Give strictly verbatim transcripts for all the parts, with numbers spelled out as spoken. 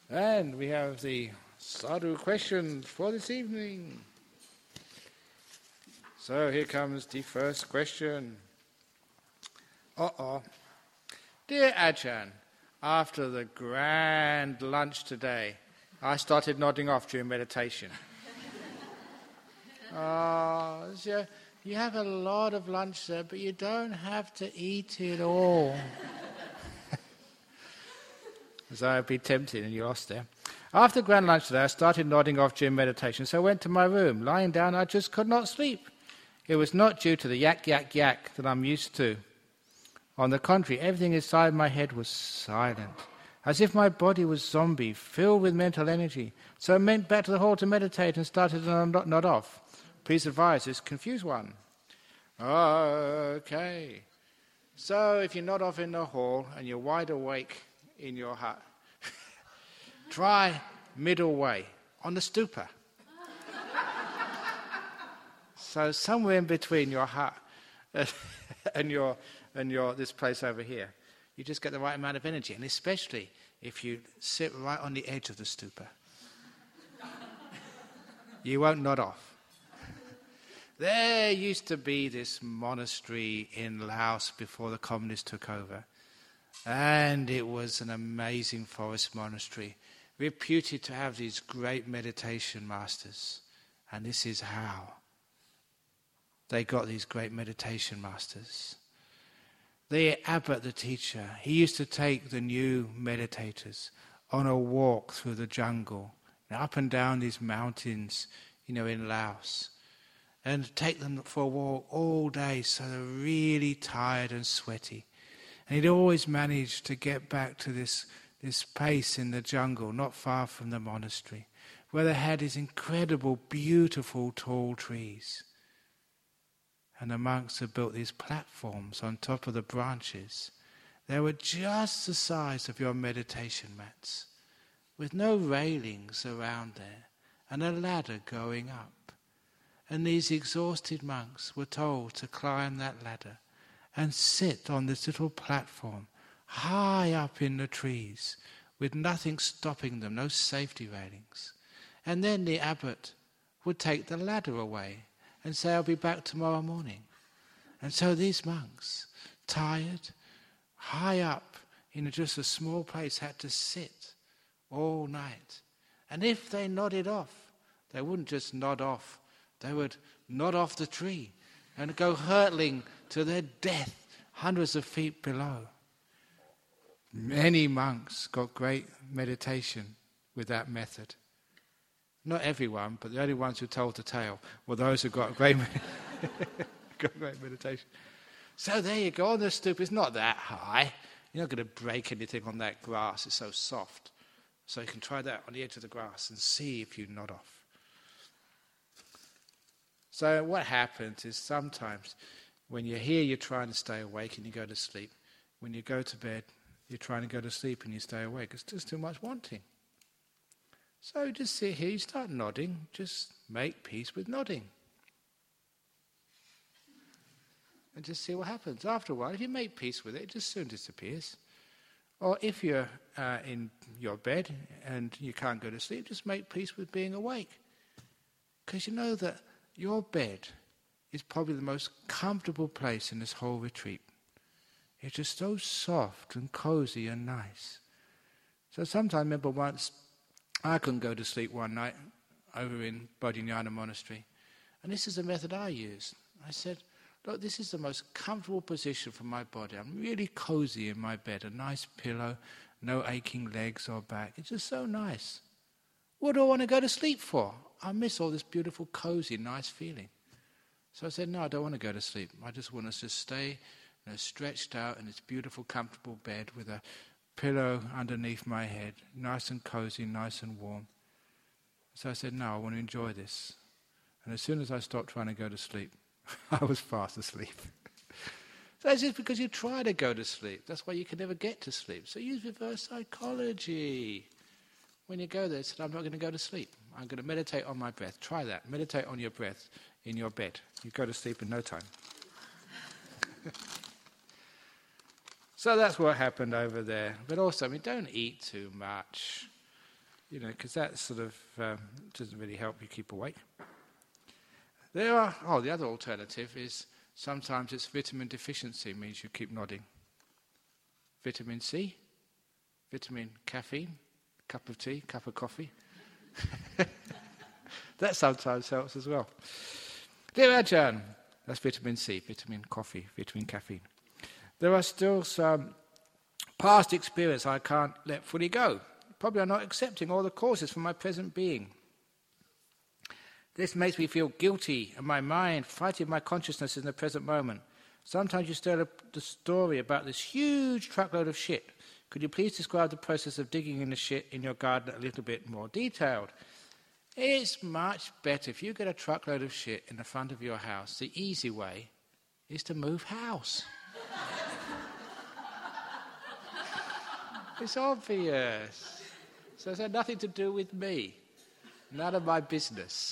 And we have the sadhu question for this evening. So here comes the first question. Uh-oh. Dear Ajahn, after the grand lunch today, I started nodding off during meditation. Oh, so you have a lot of lunch there, but you don't have to eat it all. So I'd be tempted and you lost there. After grand lunch today, I started nodding off during meditation, so I went to my room. Lying down, I just could not sleep. It was not due to the yak, yak, yak that I'm used to. On the contrary, everything inside my head was silent, as if my body was zombie, filled with mental energy. So I went back to the hall to meditate and started to nod, nod off. Please advise this confused one. Okay. So if you nod off in the hall and you're wide awake in your hut, try middle way, on the stupa. So somewhere in between your hut and your and your this place over here, you just get the right amount of energy, and especially if you sit right on the edge of the stupa, you won't nod off. There used to be this monastery in Laos before the communists took over, and it was an amazing forest monastery, reputed to have these great meditation masters, and this is how they got these great meditation masters. The abbot, the teacher, he used to take the new meditators on a walk through the jungle, up and down these mountains, you know, in Laos, and take them for a walk all day, so they're really tired and sweaty. And he'd always managed to get back to this, this place in the jungle, not far from the monastery, where they had these incredible, beautiful, tall trees. And the monks had built these platforms on top of the branches. They were just the size of your meditation mats, with no railings around there, and a ladder going up. And these exhausted monks were told to climb that ladder and sit on this little platform high up in the trees with nothing stopping them, no safety railings. And then the abbot would take the ladder away and say, I'll be back tomorrow morning. And so these monks, tired, high up in just a small place, had to sit all night. And if they nodded off, they wouldn't just nod off, they would nod off the tree and go hurtling to their death hundreds of feet below. Many monks got great meditation with that method. Not everyone, but the only ones who told the tale were those who got great, got great meditation. So there you go, on the stupa. It's not that high. You're not going to break anything on that grass. It's so soft. So you can try that on the edge of the grass and see if you nod off. So what happens is sometimes when you're here, you're trying to stay awake and you go to sleep. When you go to bed, you're trying to go to sleep and you stay awake. It's just too much wanting. So just sit here, you start nodding, just make peace with nodding. And just see what happens. After a while, if you make peace with it, it just soon disappears. Or if you're uh, in your bed and you can't go to sleep, just make peace with being awake. Because you know that your bed is probably the most comfortable place in this whole retreat. It's just so soft and cozy and nice. So sometimes I remember once, I couldn't go to sleep one night over in Bodhinyana Monastery. And this is the method I used. I said, look, this is the most comfortable position for my body. I'm really cozy in my bed, a nice pillow, no aching legs or back. It's just so nice. What do I want to go to sleep for? I miss all this beautiful, cozy, nice feeling. So I said, no, I don't want to go to sleep. I just want us to stay, you know, stretched out in this beautiful, comfortable bed with a pillow underneath my head, nice and cozy, nice and warm. So I said, no, I want to enjoy this. And as soon as I stopped trying to go to sleep, I was fast asleep. So it's just because you try to go to sleep. That's why you can never get to sleep. So use reverse psychology. When you go there, say, I'm not going to go to sleep. I'm going to meditate on my breath. Try that. Meditate on your breath in your bed. You go to sleep in no time. So that's what happened over there. But also, I mean, don't eat too much. You know, because that sort of um, doesn't really help you keep awake. There are, oh, the other alternative is sometimes it's vitamin deficiency, means you keep nodding. Vitamin C, vitamin caffeine, cup of tea, cup of coffee. That sometimes helps as well. Dear Ajahn, that's vitamin C, vitamin coffee, vitamin caffeine. There are still some past experience I can't let fully go. Probably I'm not accepting all the causes for my present being. This makes me feel guilty, and my mind fighting my consciousness in the present moment. Sometimes you tell the story about this huge truckload of shit. Could you please describe the process of digging in the shit in your garden a little bit more detailed? It's much better if you get a truckload of shit in the front of your house. The easy way is to move house. It's obvious. So it's had nothing to do with me. None of my business.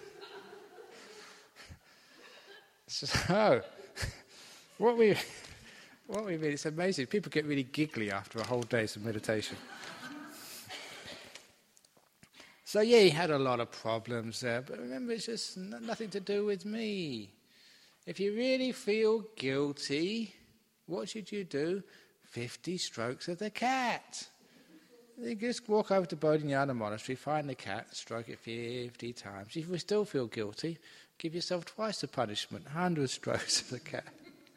So, what we, what we mean, it's amazing. People get really giggly after a whole day's of meditation. So yeah, he had a lot of problems there, but remember, it's just nothing to do with me. If you really feel guilty, what should you do? Fifty strokes of the cat. You just walk over to Bodhinyana Monastery, find the cat, stroke it fifty times. If you still feel guilty, give yourself twice the punishment, one hundred strokes of the cat.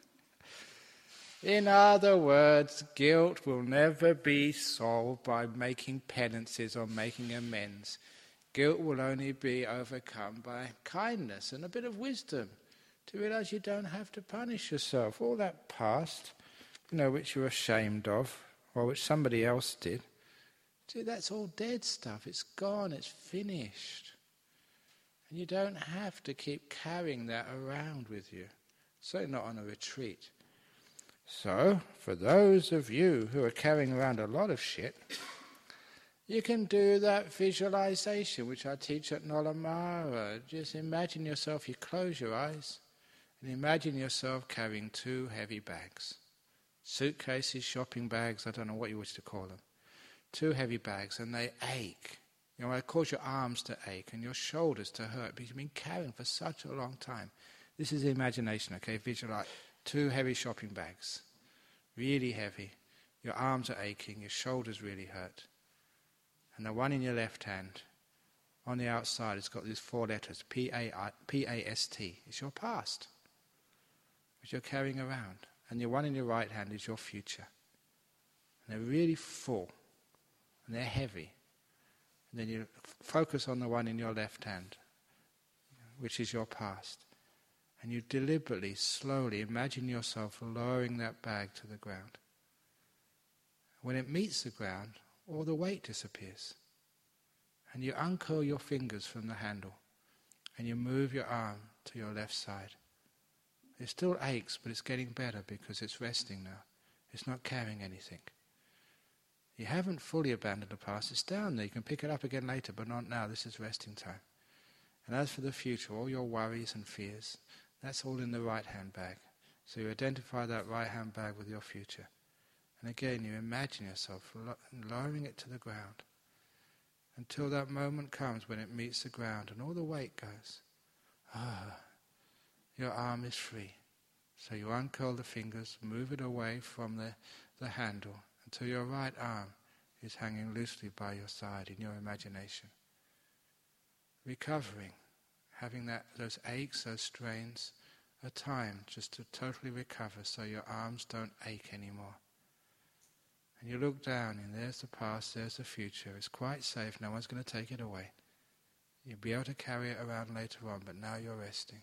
In other words, guilt will never be solved by making penances or making amends. Guilt will only be overcome by kindness and a bit of wisdom to realize you don't have to punish yourself. All that past, you know, which you're ashamed of, or which somebody else did, see, that's all dead stuff. It's gone. It's finished. And you don't have to keep carrying that around with you. Certainly not on a retreat. So, for those of you who are carrying around a lot of shit, you can do that visualization, which I teach at Nolamara. Just imagine yourself, you close your eyes, and imagine yourself carrying two heavy bags. Suitcases, shopping bags, I don't know what you wish to call them. Two heavy bags, and they ache. You know, it causes your arms to ache and your shoulders to hurt because you've been carrying for such a long time. This is the imagination, okay? Visualize two heavy shopping bags, really heavy. Your arms are aching, your shoulders really hurt. And the one in your left hand, on the outside, it's got these four letters, P A S T. It's your past, which you're carrying around. And the one in your right hand is your future. And they're really full. And they're heavy. And then you focus on the one in your left hand, which is your past. And you deliberately, slowly imagine yourself lowering that bag to the ground. When it meets the ground, all the weight disappears. And you uncurl your fingers from the handle. And you move your arm to your left side. It still aches, but it's getting better because it's resting now. It's not carrying anything. You haven't fully abandoned the past. It's down there. You can pick it up again later, but not now. This is resting time. And as for the future, all your worries and fears, that's all in the right-hand bag. So you identify that right-hand bag with your future. And again, you imagine yourself lowering it to the ground until that moment comes when it meets the ground and all the weight goes. Ah, your arm is free. So you uncurl the fingers, move it away from the, the handle, until your right arm is hanging loosely by your side in your imagination. Recovering, having that those aches, those strains, a time just to totally recover so your arms don't ache anymore. And you look down and there's the past, there's the future. It's quite safe, no one's going to take it away. You'll be able to carry it around later on, but now you're resting.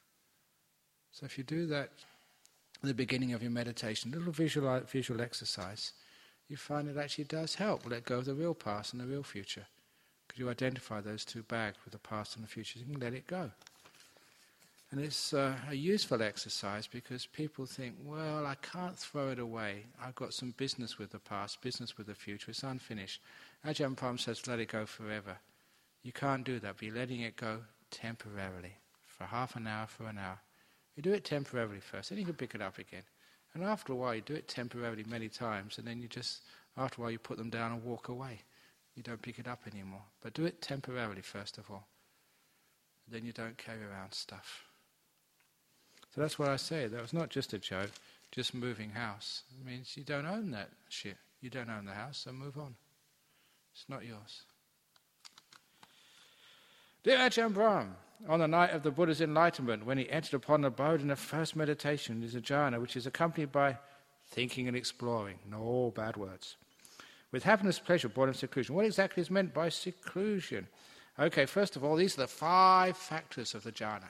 So if you do that at the beginning of your meditation, a little visual, visual exercise, you find it actually does help. Let go of the real past and the real future. Because you identify those two bags with the past and the future, you can let it go. And it's uh, a useful exercise because people think, well, I can't throw it away. I've got some business with the past, business with the future. It's unfinished. Ajahn Brahm says, let it go forever. You can't do that, but you're letting it go temporarily, for half an hour, for an hour. You do it temporarily first, then you can pick it up again. And after a while, you do it temporarily many times, and then you just, after a while, you put them down and walk away. you don't pick it up anymore. But do it temporarily first of all. Then you don't carry around stuff. So that's what I say. That was not just a joke, just moving house. It means you don't own that shit. You don't own the house, so move on. It's not yours. Dear Ajahn Brahm, on the night of the Buddha's enlightenment, when he entered upon the abode in the first meditation, is a jhana which is accompanied by thinking and exploring. No bad words. With happiness, pleasure, born of seclusion. What exactly is meant by seclusion? Okay, first of all, these are the five factors of the jhana.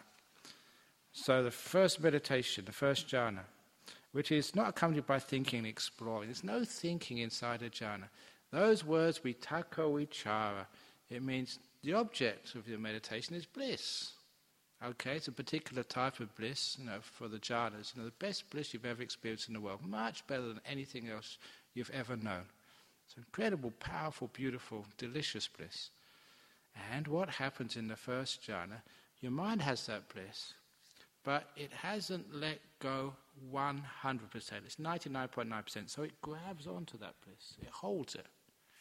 So the first meditation, the first jhana, which is not accompanied by thinking and exploring. There's no thinking inside a jhana. Those words, vitaka vichara, it means the object of your meditation is bliss. Okay, it's a particular type of bliss, you know, for the jhanas. You know, the best bliss you've ever experienced in the world, much better than anything else you've ever known. It's incredible, powerful, beautiful, delicious bliss. And what happens in the first jhana, your mind has that bliss, but it hasn't let go one hundred percent. It's ninety-nine point nine percent, so it grabs onto that bliss. It holds it.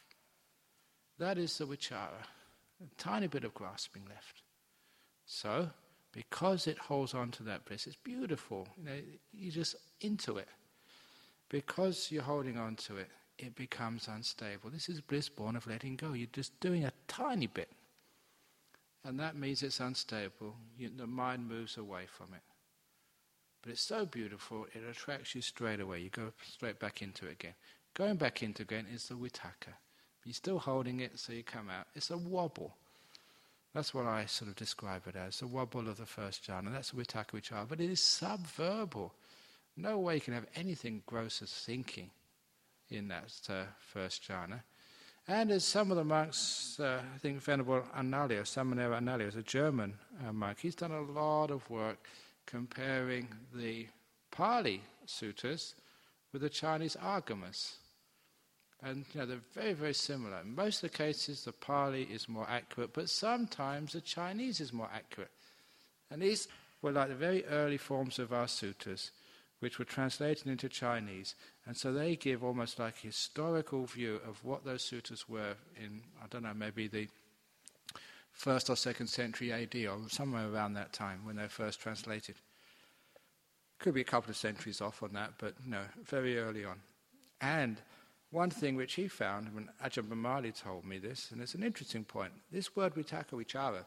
That is the vichara, a tiny bit of grasping left. So, because it holds on to that bliss, it's beautiful. You know, you're just into it. Because you're holding on to it, it becomes unstable. This is bliss born of letting go. You're just doing a tiny bit. And that means it's unstable. You, the mind moves away from it. But it's so beautiful, it attracts you straight away. You go straight back into it again. Going back into it again is the vitaka. You're still holding it, so you come out. It's a wobble. That's what I sort of describe it as, the wobble of the first jhana. That's the vitaka vichara. But it is subverbal. No way you can have anything gross as thinking in that uh, first jhana. And as some of the monks, uh, I think Venerable Analayo, Samanera Analayo, is a German uh, monk. He's done a lot of work comparing the Pali suttas with the Chinese agamas. And you know, they're very, very similar. In most of the cases, the Pali is more accurate, but sometimes the Chinese is more accurate. And these were like the very early forms of our suttas, which were translated into Chinese. And so they give almost like a historical view of what those suttas were in, I don't know, maybe the first or second century A D, or somewhere around that time when they were first translated. Could be a couple of centuries off on that, but no, very early on. And one thing which he found, when Ajahn Brahmali told me this, and it's an interesting point, this word vitaka vichara,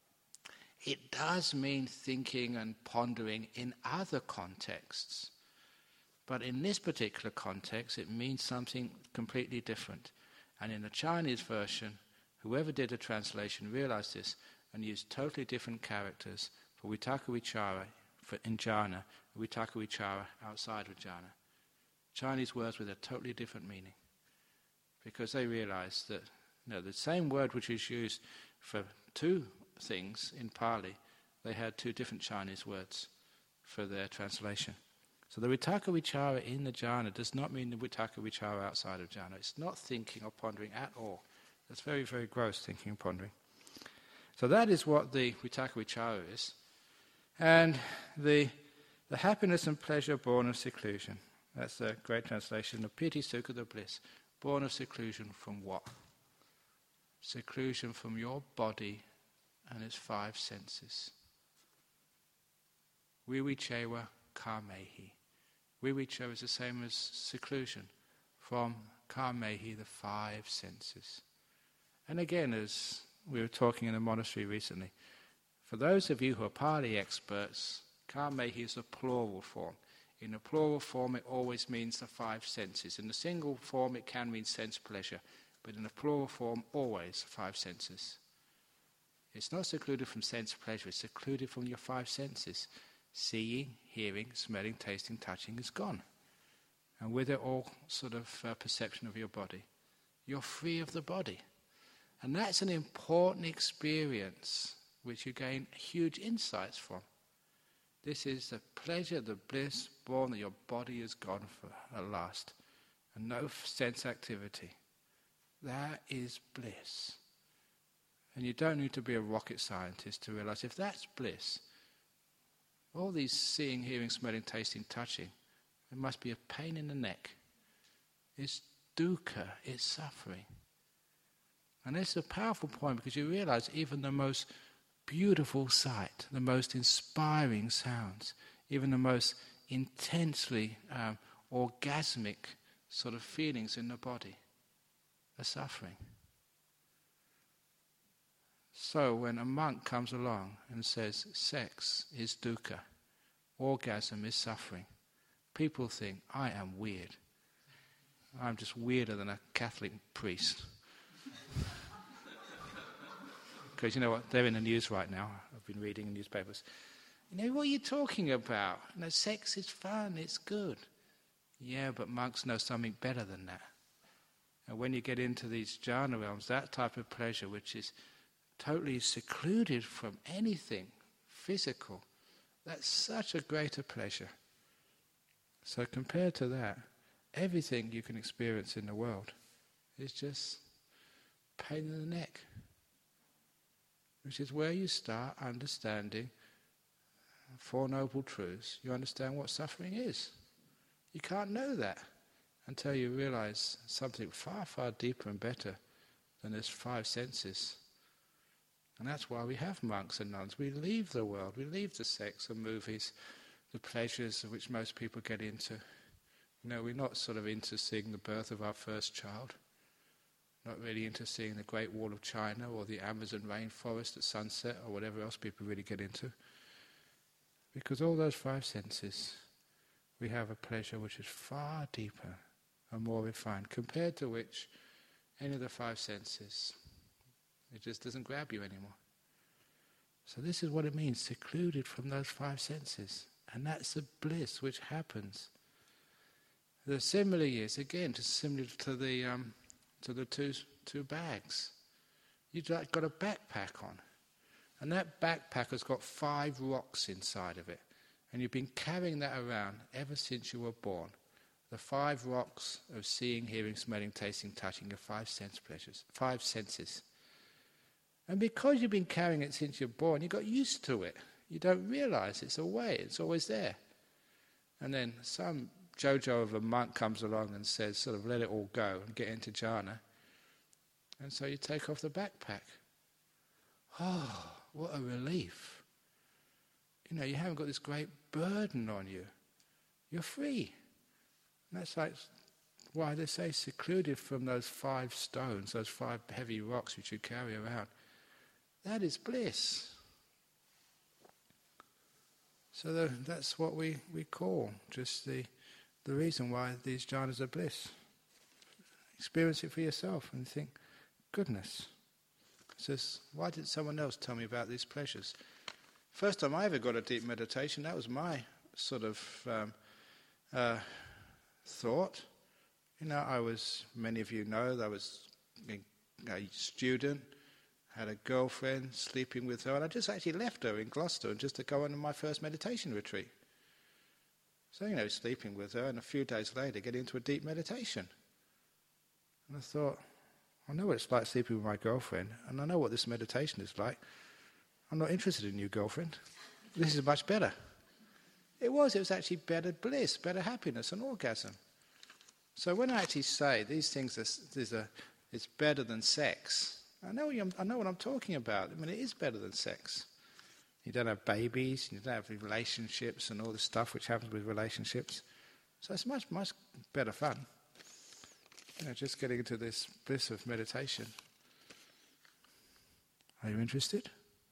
it does mean thinking and pondering in other contexts. But in this particular context, it means something completely different. And in the Chinese version, whoever did the translation realized this and used totally different characters for vitaka vichara for in jhana, and vitaka vichara outside of jhana. Chinese words with a totally different meaning. Because they realized that you know, the same word which is used for two things in Pali, they had two different Chinese words for their translation. So the vitaka vichara in the jhana does not mean the vitaka vichara outside of jhana. It's not thinking or pondering at all. That's very, very gross, thinking and pondering. So that is what the vitaka vichara is. And the the happiness and pleasure born of seclusion. That's a great translation of Piti Sukha, the bliss. Born of seclusion from what? Seclusion from your body and its five senses. Vivichewa kamehi. Vivicha is the same as seclusion from kamehi, the five senses. And again, as we were talking in a monastery recently, for those of you who are Pali experts, kamehi is a plural form. In a plural form, it always means the five senses. In a single form, it can mean sense pleasure. But in a plural form, always five senses. It's not secluded from sense pleasure, it's secluded from your five senses. Seeing, hearing, smelling, tasting, touching is gone. And with it all sort of uh, perception of your body. You're free of the body. And that's an important experience which you gain huge insights from. This is the pleasure, the bliss born that your body is gone for at last. And no sense activity. That is bliss. And you don't need to be a rocket scientist to realize if that's bliss, all these seeing, hearing, smelling, tasting, touching, it must be a pain in the neck. It's dukkha, it's suffering. And this is a powerful point because you realize even the most beautiful sight, the most inspiring sounds, even the most intensely um, orgasmic sort of feelings in the body are suffering. So when a monk comes along and says sex is dukkha, orgasm is suffering, people think I am weird. I'm just weirder than a Catholic priest. Because you know what, they're in the news right now. I've been reading newspapers. You know, what are you talking about? You know, sex is fun, it's good. Yeah, but monks know something better than that. And when you get into these jhana realms, that type of pleasure which is totally secluded from anything physical, that's such a greater pleasure. So compared to that, everything you can experience in the world is just pain in the neck. Which is where you start understanding Four Noble Truths. You understand what suffering is. You can't know that until you realize something far, far deeper and better than this five senses. And that's why we have monks and nuns. We leave the world, we leave the sex, the movies, the pleasures which most people get into. You know, we're not sort of into seeing the birth of our first child. Not really into seeing the Great Wall of China or the Amazon rainforest at sunset or whatever else people really get into. Because all those five senses, we have a pleasure which is far deeper and more refined, compared to which any of the five senses, it just doesn't grab you anymore. So this is what it means, secluded from those five senses. And that's the bliss which happens. The simile is, again, just similar to the... Um, to the two two bags. You've got a backpack on. And that backpack has got five rocks inside of it. And you've been carrying that around ever since you were born. The five rocks of seeing, hearing, smelling, tasting, touching, your five sense pleasures, five senses. And because you've been carrying it since you're born, you got used to it. You don't realize it's away, it's always there. And then some Jojo of a monk comes along and says, sort of let it all go and get into jhana. And so you take off the backpack. Oh, what a relief. You know, you haven't got this great burden on you. You're free. And that's like why they say secluded from those five stones, those five heavy rocks which you carry around. That is bliss. So the, that's what we, we call just the the reason why these jhanas are bliss. Experience it for yourself and think, goodness. It says, why did someone else tell me about these pleasures? First time I ever got a deep meditation, that was my sort of um, uh, thought. You know, I was, many of you know, I was a student, had a girlfriend, sleeping with her, and I just actually left her in Gloucester and just to go on my first meditation retreat. So, you know, sleeping with her, and a few days later get into a deep meditation. And I thought, I know what it's like sleeping with my girlfriend, and I know what this meditation is like. I'm not interested in a new girlfriend. This is much better. It was, it was actually better bliss, better happiness and orgasm. So when I actually say these things are, these are it's better than sex, I know, I know what I'm talking about. I mean, it is better than sex. You don't have babies, you don't have relationships and all the stuff which happens with relationships. So it's much, much better fun. You know, just getting into this bliss of meditation. Are you interested?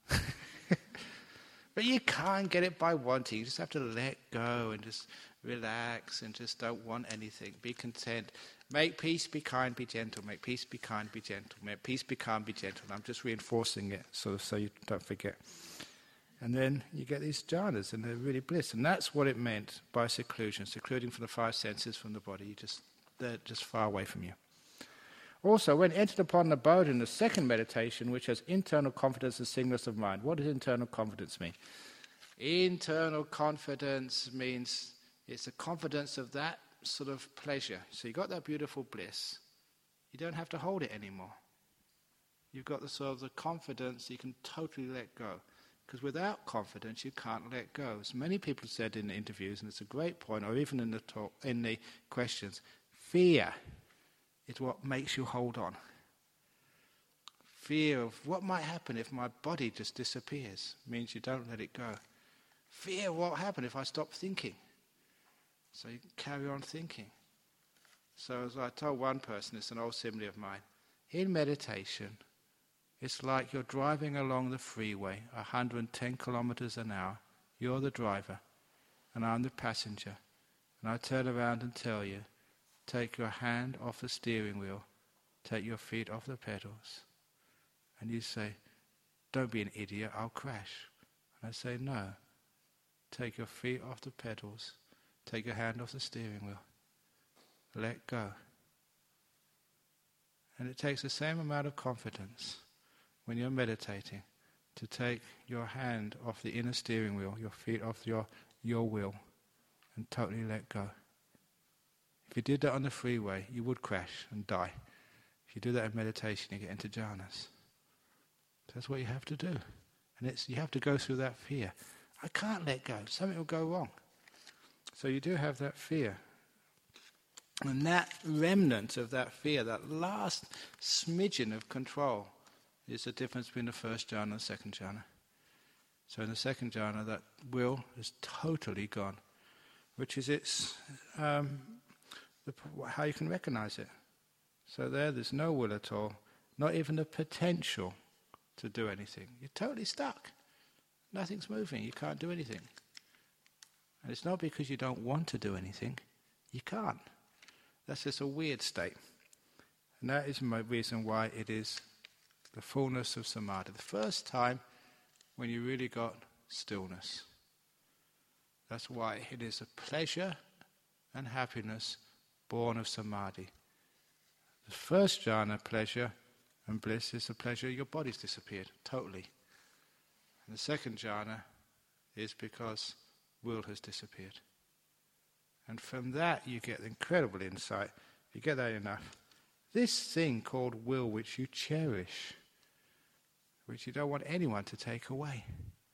But you can't get it by wanting. You just have to let go and just relax and just don't want anything. Be content. Make peace, be kind, be gentle. Make peace, be kind, be gentle. Make peace, be kind, be gentle. I'm just reinforcing it sort of so you don't forget. And then you get these jhanas, and they're really bliss. And that's what it meant by seclusion, secluding from the five senses from the body. You just, they're just far away from you. Also, when entered upon the abode in the second meditation, which has internal confidence and singleness of mind. What does internal confidence mean? Internal confidence means it's the confidence of that sort of pleasure. So you've got that beautiful bliss. You don't have to hold it anymore. You've got the sort of the confidence you can totally let go. Because without confidence, you can't let go. As many people said in the interviews, and it's a great point, or even in the talk, in the questions, fear is what makes you hold on. Fear of what might happen if my body just disappears, means you don't let it go. Fear of what will happen if I stop thinking. So you carry on thinking. So as I told one person, it's an old simile of mine, in meditation, it's like you're driving along the freeway, one hundred ten kilometers an hour. You're the driver, and I'm the passenger. And I turn around and tell you, take your hand off the steering wheel, take your feet off the pedals. And you say, don't be an idiot, I'll crash. And I say, no, take your feet off the pedals, take your hand off the steering wheel, let go. And it takes the same amount of confidence when you're meditating to take your hand off the inner steering wheel, your feet off your, your will, and totally let go. If you did that on the freeway, you would crash and die. If you do that in meditation, you get into jhanas. That's what you have to do. And it's you have to go through that fear. I can't let go. Something will go wrong. So you do have that fear. And that remnant of that fear, that last smidgen of control, is the difference between the first jhana and the second jhana. So in the second jhana, that will is totally gone, which is its um, the, how you can recognize it. So there, there's no will at all, not even the potential to do anything. You're totally stuck. Nothing's moving. You can't do anything. And it's not because you don't want to do anything. You can't. That's just a weird state. And that is my reason why it is the fullness of samadhi. The first time when you really got stillness. That's why it is a pleasure and happiness born of samadhi. The first jhana, pleasure and bliss, is the pleasure your body's disappeared, totally. And the second jhana is because will has disappeared. And from that you get incredible insight. If you get that enough, this thing called will, which you cherish, which you don't want anyone to take away,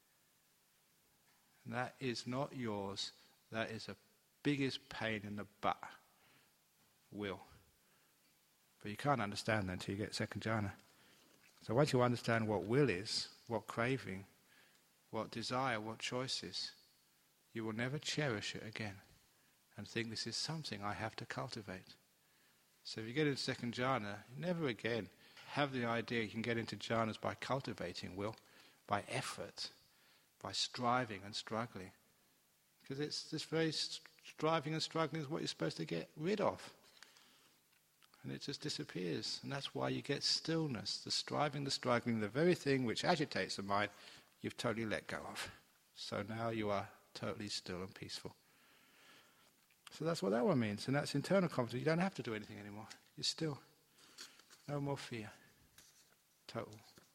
and that is not yours. That is the biggest pain in the butt. Will. But you can't understand that until you get second jhana. So once you understand what will is, what craving, what desire, what choice is, you will never cherish it again and think this is something I have to cultivate. So if you get into second jhana, never again have the idea you can get into jhanas by cultivating will, by effort, by striving and struggling. Because it's this very striving and struggling is what you're supposed to get rid of. And it just disappears. And that's why you get stillness. The striving, the struggling, the very thing which agitates the mind, you've totally let go of. So now you are totally still and peaceful. So that's what that one means. And that's internal confidence. You don't have to do anything anymore. You're still. No more fear. Total.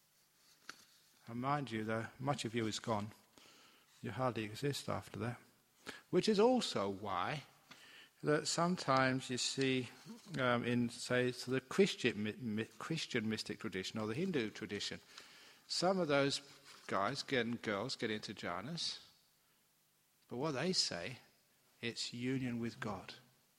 And mind you, though, much of you is gone. You hardly exist after that. Which is also why that sometimes you see um, in, say, the Christian, mi- Christian mystic tradition or the Hindu tradition, some of those guys get, and girls get into jhanas, but what they say, it's union with God.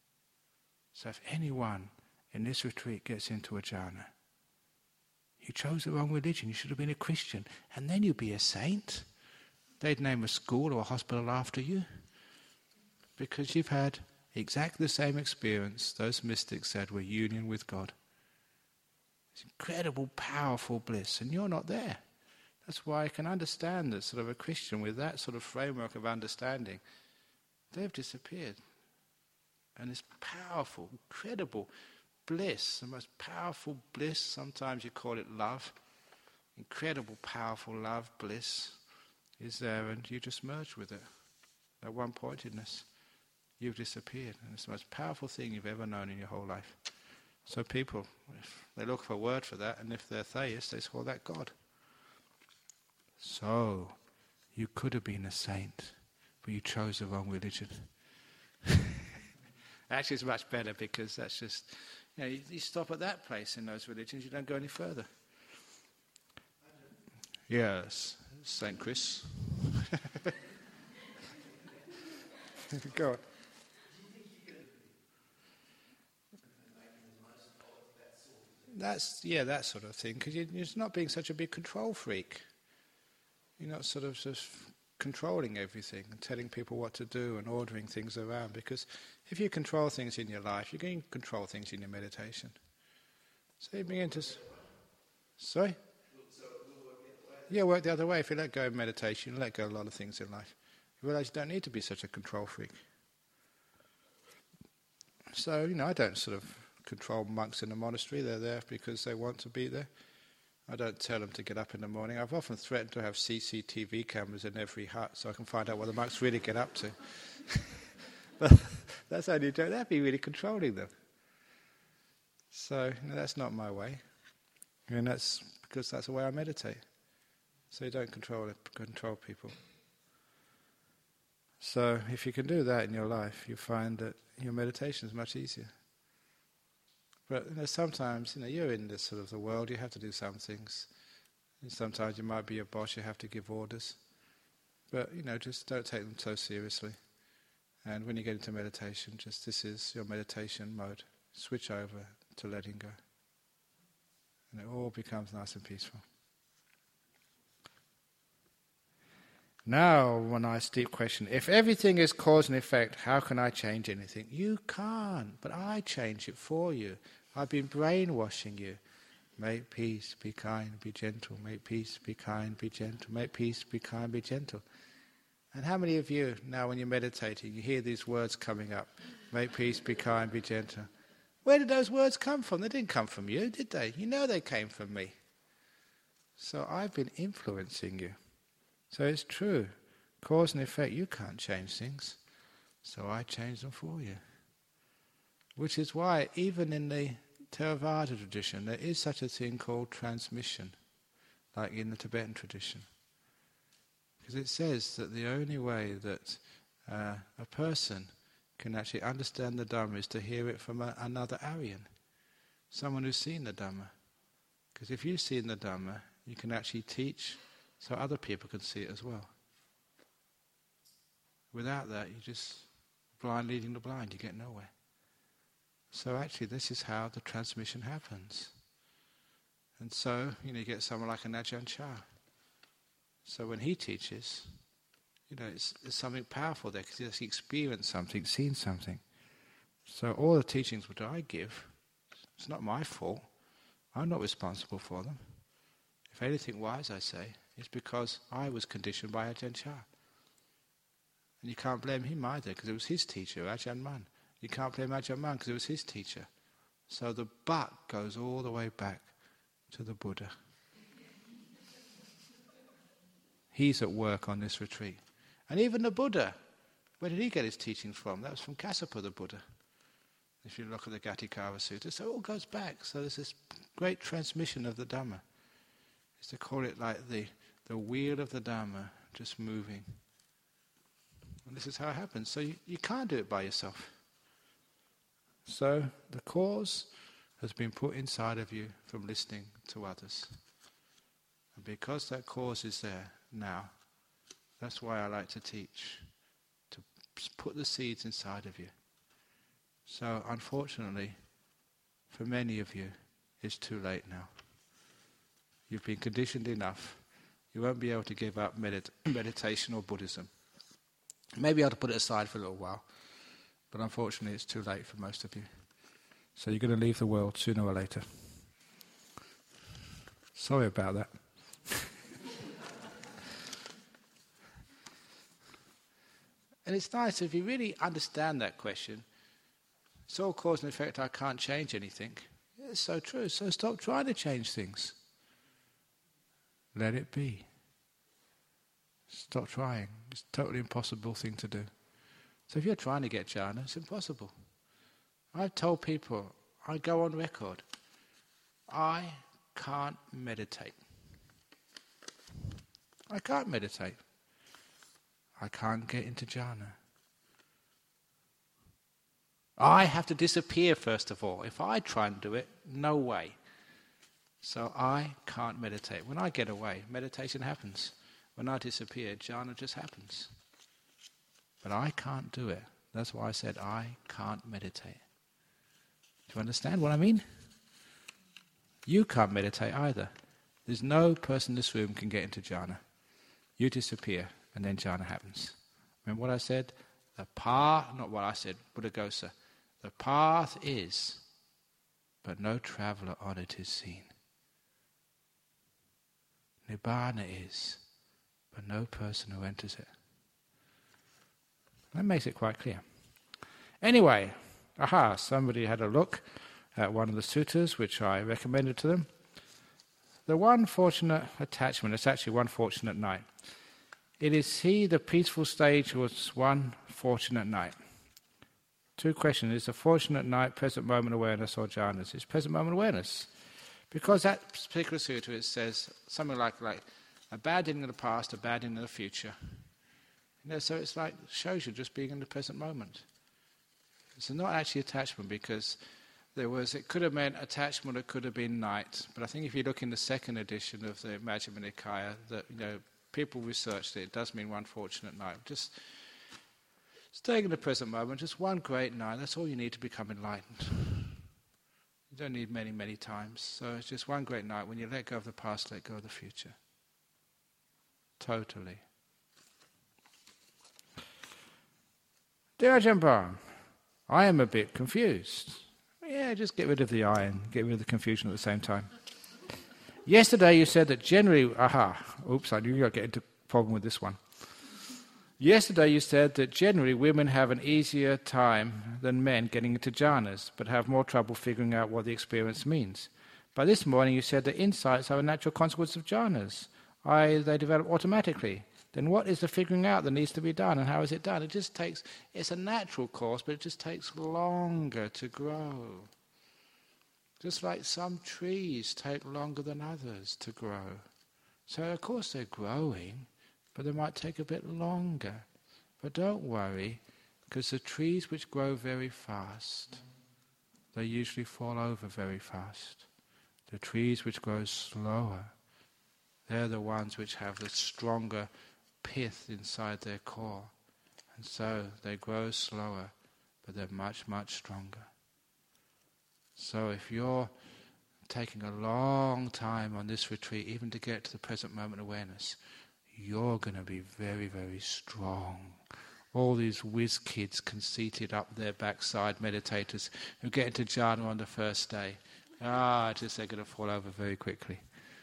So if anyone in this retreat gets into a jhana, you chose the wrong religion, you should have been a Christian, and then you'd be a saint. They'd name a school or a hospital after you, because you've had exactly the same experience those mystics said were union with God. It's incredible, powerful bliss, and you're not there. That's why I can understand that sort of a Christian with that sort of framework of understanding, they've disappeared. And this powerful, incredible bliss, the most powerful bliss, sometimes you call it love, incredible, powerful love, bliss, is there, and you just merge with it. That one-pointedness. You've disappeared, and it's the most powerful thing you've ever known in your whole life. So people, if they look for a word for that, and if they're theists, they call that God. So, you could have been a saint, but you chose the wrong religion. Actually, it's much better because that's just, you know, you, you stop at that place in those religions, you don't go any further. Yes, Saint Chris. Go on. that's, yeah, that sort of thing, because you're, you're not being such a big control freak. You're not sort of just controlling everything and telling people what to do and ordering things around, because if you control things in your life, you're going to control things in your meditation. So you begin to... S- Sorry? Yeah, work the other way. If you let go of meditation, you let go of a lot of things in life. You realise you don't need to be such a control freak. So, you know, I don't sort of control monks in the monastery. They're there because they want to be there. I don't tell them to get up in the morning. I've often threatened to have C C T V cameras in every hut so I can find out what the monks really get up to. But that's only joke. That'd be really controlling them. So, you know, that's not my way. And that's because that's the way I meditate. So you don't control it, control people. So if you can do that in your life, you find that your meditation is much easier. But you know, sometimes, you know, you're in this sort of the world, you have to do some things. And sometimes you might be a boss, you have to give orders. But, you know, just don't take them so seriously. And when you get into meditation, just this is your meditation mode. Switch over to letting go. And it all becomes nice and peaceful. Now, one nice deep question. If everything is cause and effect, how can I change anything? You can't, but I change it for you. I've been brainwashing you. Make peace, be kind, be gentle. Make peace, be kind, be gentle. Make peace, be kind, be gentle. And how many of you, now when you're meditating, you hear these words coming up? Make peace, be kind, be gentle. Where did those words come from? They didn't come from you, did they? You know they came from me. So I've been influencing you. So it's true. Cause and effect, you can't change things. So I change them for you. Which is why, even in the Theravada tradition, there is such a thing called transmission, like in the Tibetan tradition. Because it says that the only way that uh, a person can actually understand the Dhamma is to hear it from a, another Aryan, someone who's seen the Dhamma. Because if you've seen the Dhamma, you can actually teach so other people can see it as well. Without that, you're just blind leading the blind, you get nowhere. So actually this is how the transmission happens. And so, you know, you get someone like an Ajahn Chah. So when he teaches, you know, it's, it's something powerful there because he's experienced something, seen something. So all the teachings which I give, it's not my fault. I'm not responsible for them. If anything wise I say, it's because I was conditioned by Ajahn Chah. And you can't blame him either because it was his teacher, Ajahn Mun. You can't blame Ajahn Mun because it was his teacher. So the buck goes all the way back to the Buddha. He's at work on this retreat. And even the Buddha, where did he get his teachings from? That was from Kassapa the Buddha. If you look at the Gattikara Sutta, so it all goes back. So there's this great transmission of the Dhamma. Is to call it like the, the wheel of the Dhamma just moving. And this is how it happens. So you, you can't do it by yourself. So the cause has been put inside of you from listening to others. And because that cause is there now, that's why I like to teach, to put the seeds inside of you. So unfortunately, for many of you, it's too late now. You've been conditioned enough. You won't be able to give up medit- meditation or Buddhism. You may be able to put it aside for a little while, but unfortunately it's too late for most of you. So you're going to leave the world sooner or later. Sorry about that. And it's nice if you really understand that question. It's all cause and effect, I can't change anything. It's so true, so stop trying to change things. Let it be. Stop trying. It's a totally impossible thing to do. So if you're trying to get jhana, it's impossible. I've told people, I go on record, I can't meditate. I can't meditate. I can't get into jhana. I have to disappear first of all. If I try and do it, no way. So I can't meditate. When I get away, meditation happens. When I disappear, jhana just happens. But I can't do it. That's why I said I can't meditate. Do you understand what I mean? You can't meditate either. There's no person in this room can get into jhana. You disappear, and then jhana happens. Remember what I said? The path, not what I said, Buddhaghosa. The path is, but no traveller on it is seen. Nibbana is, but no person who enters it. That makes it quite clear. Anyway, aha, somebody had a look at one of the suttas which I recommended to them. The one fortunate attachment, it's actually one fortunate night. It is he, the peaceful stage, was one fortunate night. Two questions. Is the fortunate night present moment awareness or jhanas? It's present moment awareness. Because that particular sutta, it says something like, like abandoning the past, abandoning the future. You know, so it's like, shows you just being in the present moment. It's not actually attachment, because there was, it could have meant attachment, it could have been night. But I think if you look in the second edition of the Majjhima Nikaya, that, you know, people researched it, it does mean one fortunate night. Just staying in the present moment, just one great night, that's all you need to become enlightened. You don't need many, many times. So it's just one great night. When you let go of the past, let go of the future. Totally. Dear Ajahn Brahm, I am a bit confused. Yeah, just get rid of the I and get rid of the confusion at the same time. Yesterday you said that generally, aha, oops, I knew you were getting into a problem with this one. Yesterday you said that generally women have an easier time than men getting into jhanas, but have more trouble figuring out what the experience means. But this morning you said that insights are a natural consequence of jhanas. I, they develop automatically. Then what is the figuring out that needs to be done, and how is it done? It just takes, it's a natural course, but it just takes longer to grow. Just like some trees take longer than others to grow. So of course they're growing, but they might take a bit longer. But don't worry, because the trees which grow very fast, they usually fall over very fast. The trees which grow slower, they're the ones which have the stronger pith inside their core. And so they grow slower, but they're much, much stronger. So if you're taking a long time on this retreat, even to get to the present moment awareness, you're going to be very, very strong. All these whiz kids conceited up their backside meditators who get into jhana on the first day, ah, just they're going to fall over very quickly.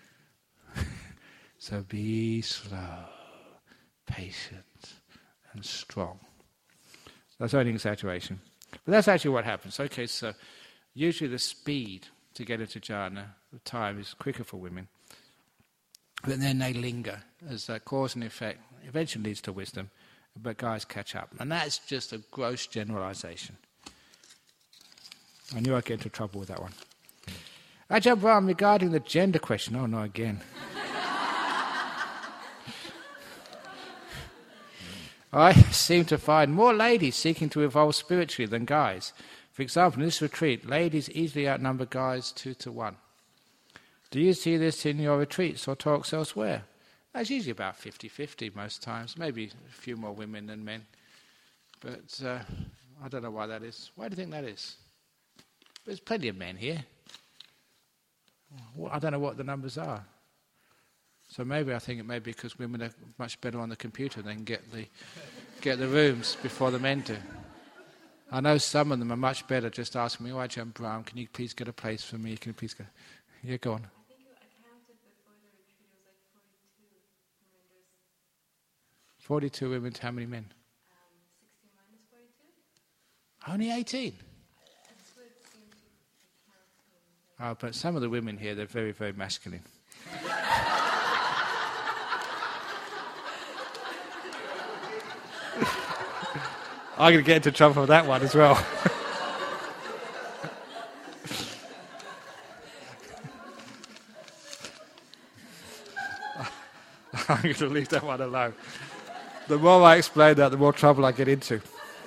So be slow, patient, and strong. That's only an exaggeration. But that's actually what happens. Okay, so usually the speed to get into jhana, the time is quicker for women. But then they linger as a cause and effect. Eventually leads to wisdom, but guys catch up. And that's just a gross generalization. I knew I'd get into trouble with that one. Ajahn Brahm, regarding the gender question, oh no, again. I seem to find more ladies seeking to evolve spiritually than guys. For example, in this retreat, ladies easily outnumber guys two to one. Do you see this in your retreats or talks elsewhere? That's usually about fifty-fifty most times, maybe a few more women than men. But uh, I don't know why that is. Why do you think that is? There's plenty of men here. Well, I don't know what the numbers are. So maybe I think it may be because women are much better on the computer than get the get the rooms before the men do. I know some of them are much better just asking me, oh, Ajahn Brahm, can you please get a place for me? Can you please go? Yeah, go on. I think you, I counted before the retreat, it was like forty-two. forty-two women to how many men? Um, sixty minus forty-two? Only eighteen? That's what it seemed to be counting. Oh, but some of the women here, they're very, very masculine. I'm going to get into trouble for that one as well. I'm going to leave that one alone. The more I explain that, the more trouble I get into.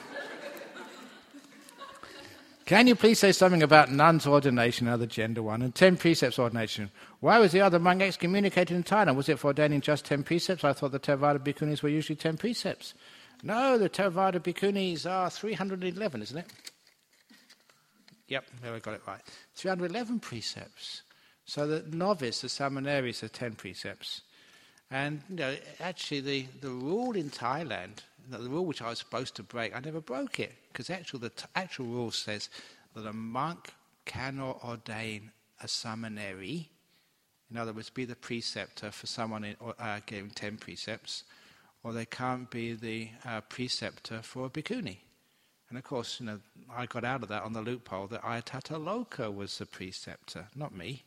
Can you please say something about nuns' ordination, another gender one, and ten precepts ordination? Why was the other monk excommunicated in Thailand? Was it for ordaining just ten precepts? I thought the Theravada Bhikkhunis were usually ten precepts. No, the Theravada Bhikkhunis are three hundred eleven, isn't it? Yep, there I got it right. three hundred eleven precepts. So the novice, the samaneri, is the ten precepts. And you know, actually the, the rule in Thailand, the rule which I was supposed to break, I never broke it. Because actual, the t- actual rule says that a monk cannot ordain a samaneri, in other words, be the preceptor for someone in, uh, giving ten precepts, or they can't be the uh, preceptor for a bhikkhuni. And of course, you know, I got out of that on the loophole that Ayatthata Loka was the preceptor, not me.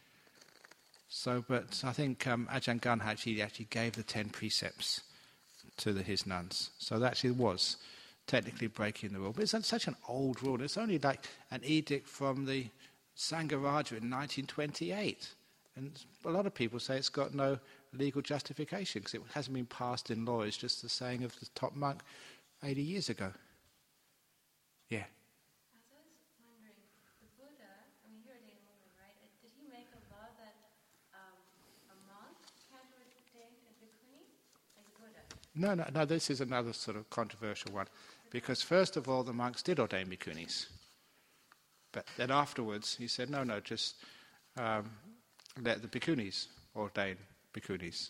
So, but I think um, Ajahn Gunha actually, actually gave the ten precepts to the, his nuns. So that actually was technically breaking the rule. But it's such an old rule. It's only like an edict from the Sangharaja in nineteen twenty-eight. And a lot of people say it's got no legal justification because it hasn't been passed in law. It's just the saying of the top monk eighty years ago. Yeah. I was wondering, the Buddha, I mean, you're a woman, right? Did he make a law that um, a monk can't ordain a bhikkhuni? Like the Buddha? No, no, no, this is another sort of controversial one. Because first of all, the monks did ordain bhikkhunis. But then afterwards, he said, no, no, just um, let the bhikkhunis ordain bhikkhunis.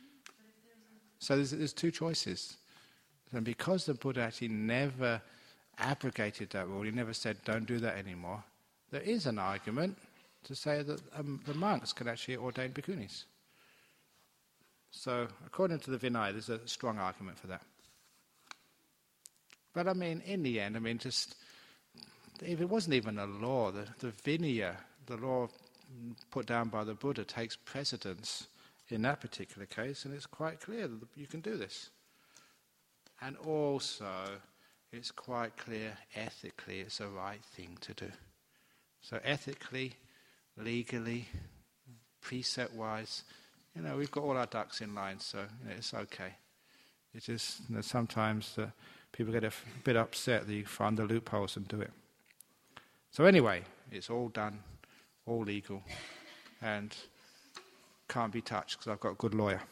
So there's, there's two choices. And because the Buddha actually never abrogated that rule, he never said, don't do that anymore, there is an argument to say that um, the monks can actually ordain bhikkhunis. So, according to the Vinaya, there's a strong argument for that. But I mean, in the end, I mean, just, if it wasn't even a law, the, the Vinaya, the law put down by the Buddha, takes precedence in that particular case, and it's quite clear that you can do this. And also, it's quite clear ethically it's the right thing to do. So ethically, legally, precept-wise, you know, we've got all our ducks in line, so you know, it's okay. It's just, you know, sometimes uh, people get a f- bit upset that you find the loopholes and do it. So anyway, it's all done, all legal, and can't be touched because I've got a good lawyer.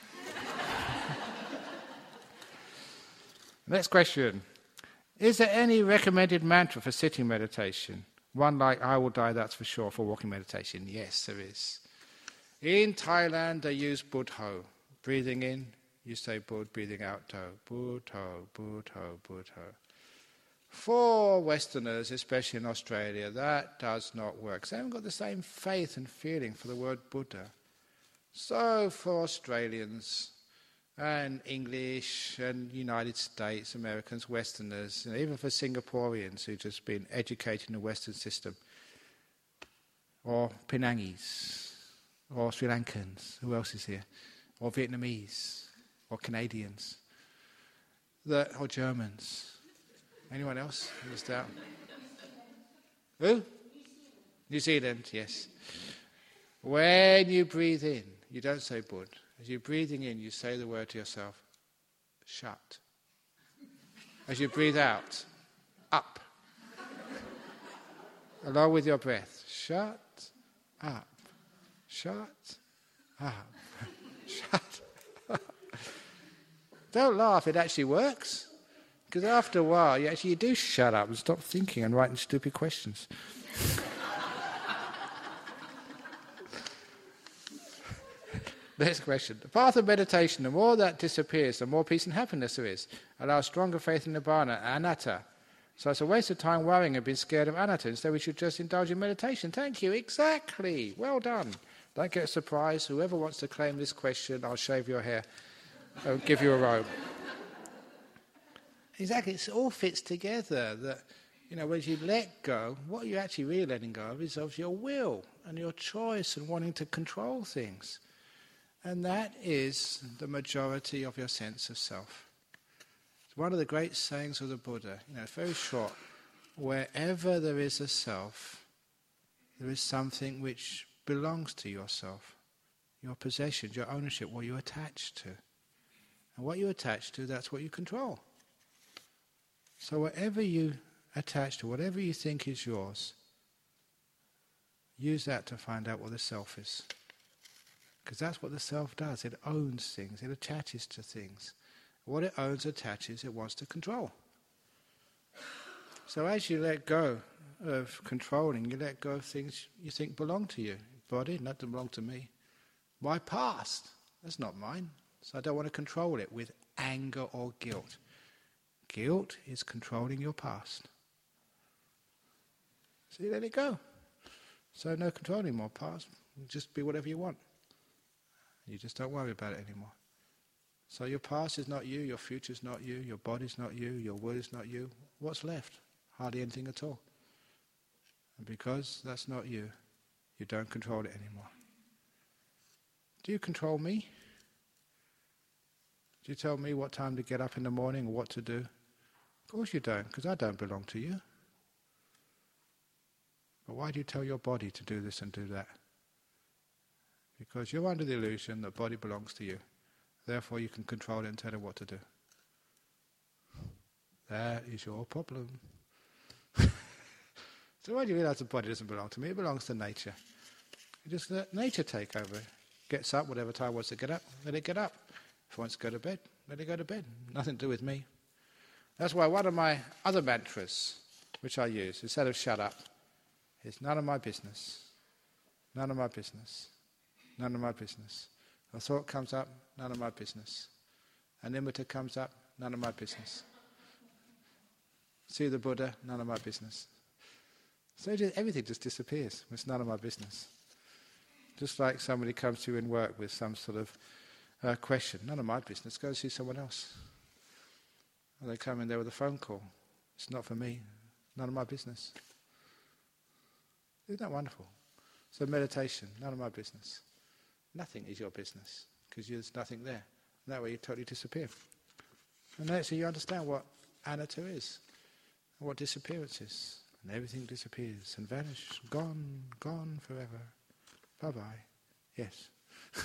Next question. Is there any recommended mantra for sitting meditation? One like, I will die, that's for sure, for walking meditation. Yes, there is. In Thailand, they use Budho. Breathing in, you say Bud, breathing out, Do. Budho, Budho, Budho. For Westerners, especially in Australia, that does not work. They haven't got the same faith and feeling for the word Buddha. So for Australians and English and United States, Americans, Westerners, and even for Singaporeans who've just been educated in the Western system, or Penangis, or Sri Lankans, who else is here, or Vietnamese, or Canadians, that, or Germans. Anyone else? Missed out? Who? New Zealand, yes. When you breathe in, you don't say Bud. As you're breathing in, you say the word to yourself, shut. As you breathe out, up. Along with your breath, shut up, shut up, shut up. Don't laugh, it actually works. Because after a while, you actually you do shut up and stop thinking and writing stupid questions. Next question. The path of meditation, the more that disappears, the more peace and happiness there is. Allow stronger faith in Nibbana, anatta. So it's a waste of time worrying and being scared of anatta. Instead, we should just indulge in meditation. Thank you. Exactly. Well done. Don't get surprised. Whoever wants to claim this question, I'll shave your hair. I'll give you a robe. Exactly. It all fits together. That, you know, when you let go, what you're actually really letting go of is of your will and your choice and wanting to control things. And that is the majority of your sense of self. It's one of the great sayings of the Buddha, you know, very short. Wherever there is a self, there is something which belongs to yourself, your possessions, your ownership, what you attach to. And what you attach to, that's what you control. So whatever you attach to, whatever you think is yours, use that to find out what the self is. Because that's what the self does. It owns things. It attaches to things. What it owns, attaches, it wants to control. So as you let go of controlling, you let go of things you think belong to you. body, that doesn't belong to me. My past, that's not mine. So I don't want to control it with anger or guilt. Guilt is controlling your past. So you let it go. So no control anymore. Past, just be whatever you want. You just don't worry about it anymore. So your past is not you, your future is not you, your body's not you, your will is not you. What's left? Hardly anything at all. And because that's not you, you don't control it anymore. Do you control me? Do you tell me what time to get up in the morning or what to do? Of course you don't, because I don't belong to you. But why do you tell your body to do this and do that? Because you're under the illusion that body belongs to you. Therefore you can control it and tell it what to do. That is your problem. So why do you realize the body doesn't belong to me? It belongs to nature. You just let nature take over. Gets up whatever time it wants to get up, let it get up. If it wants to go to bed, let it go to bed. Nothing to do with me. That's why one of my other mantras, which I use, instead of shut up, is none of my business. None of my business. None of my business. A thought comes up, none of my business. An image comes up, none of my business. See the Buddha, none of my business. So just, everything just disappears. It's none of my business. Just like somebody comes to you in work with some sort of uh, question, none of my business, go see someone else. Or they come in there with a phone call, it's not for me, none of my business. Isn't that wonderful? So meditation, none of my business. Nothing is your business, because there's nothing there. And that way you totally disappear. And then so you understand what anatta is, and what disappearance is. And everything disappears and vanishes, gone, gone forever. Bye-bye. Yes. Just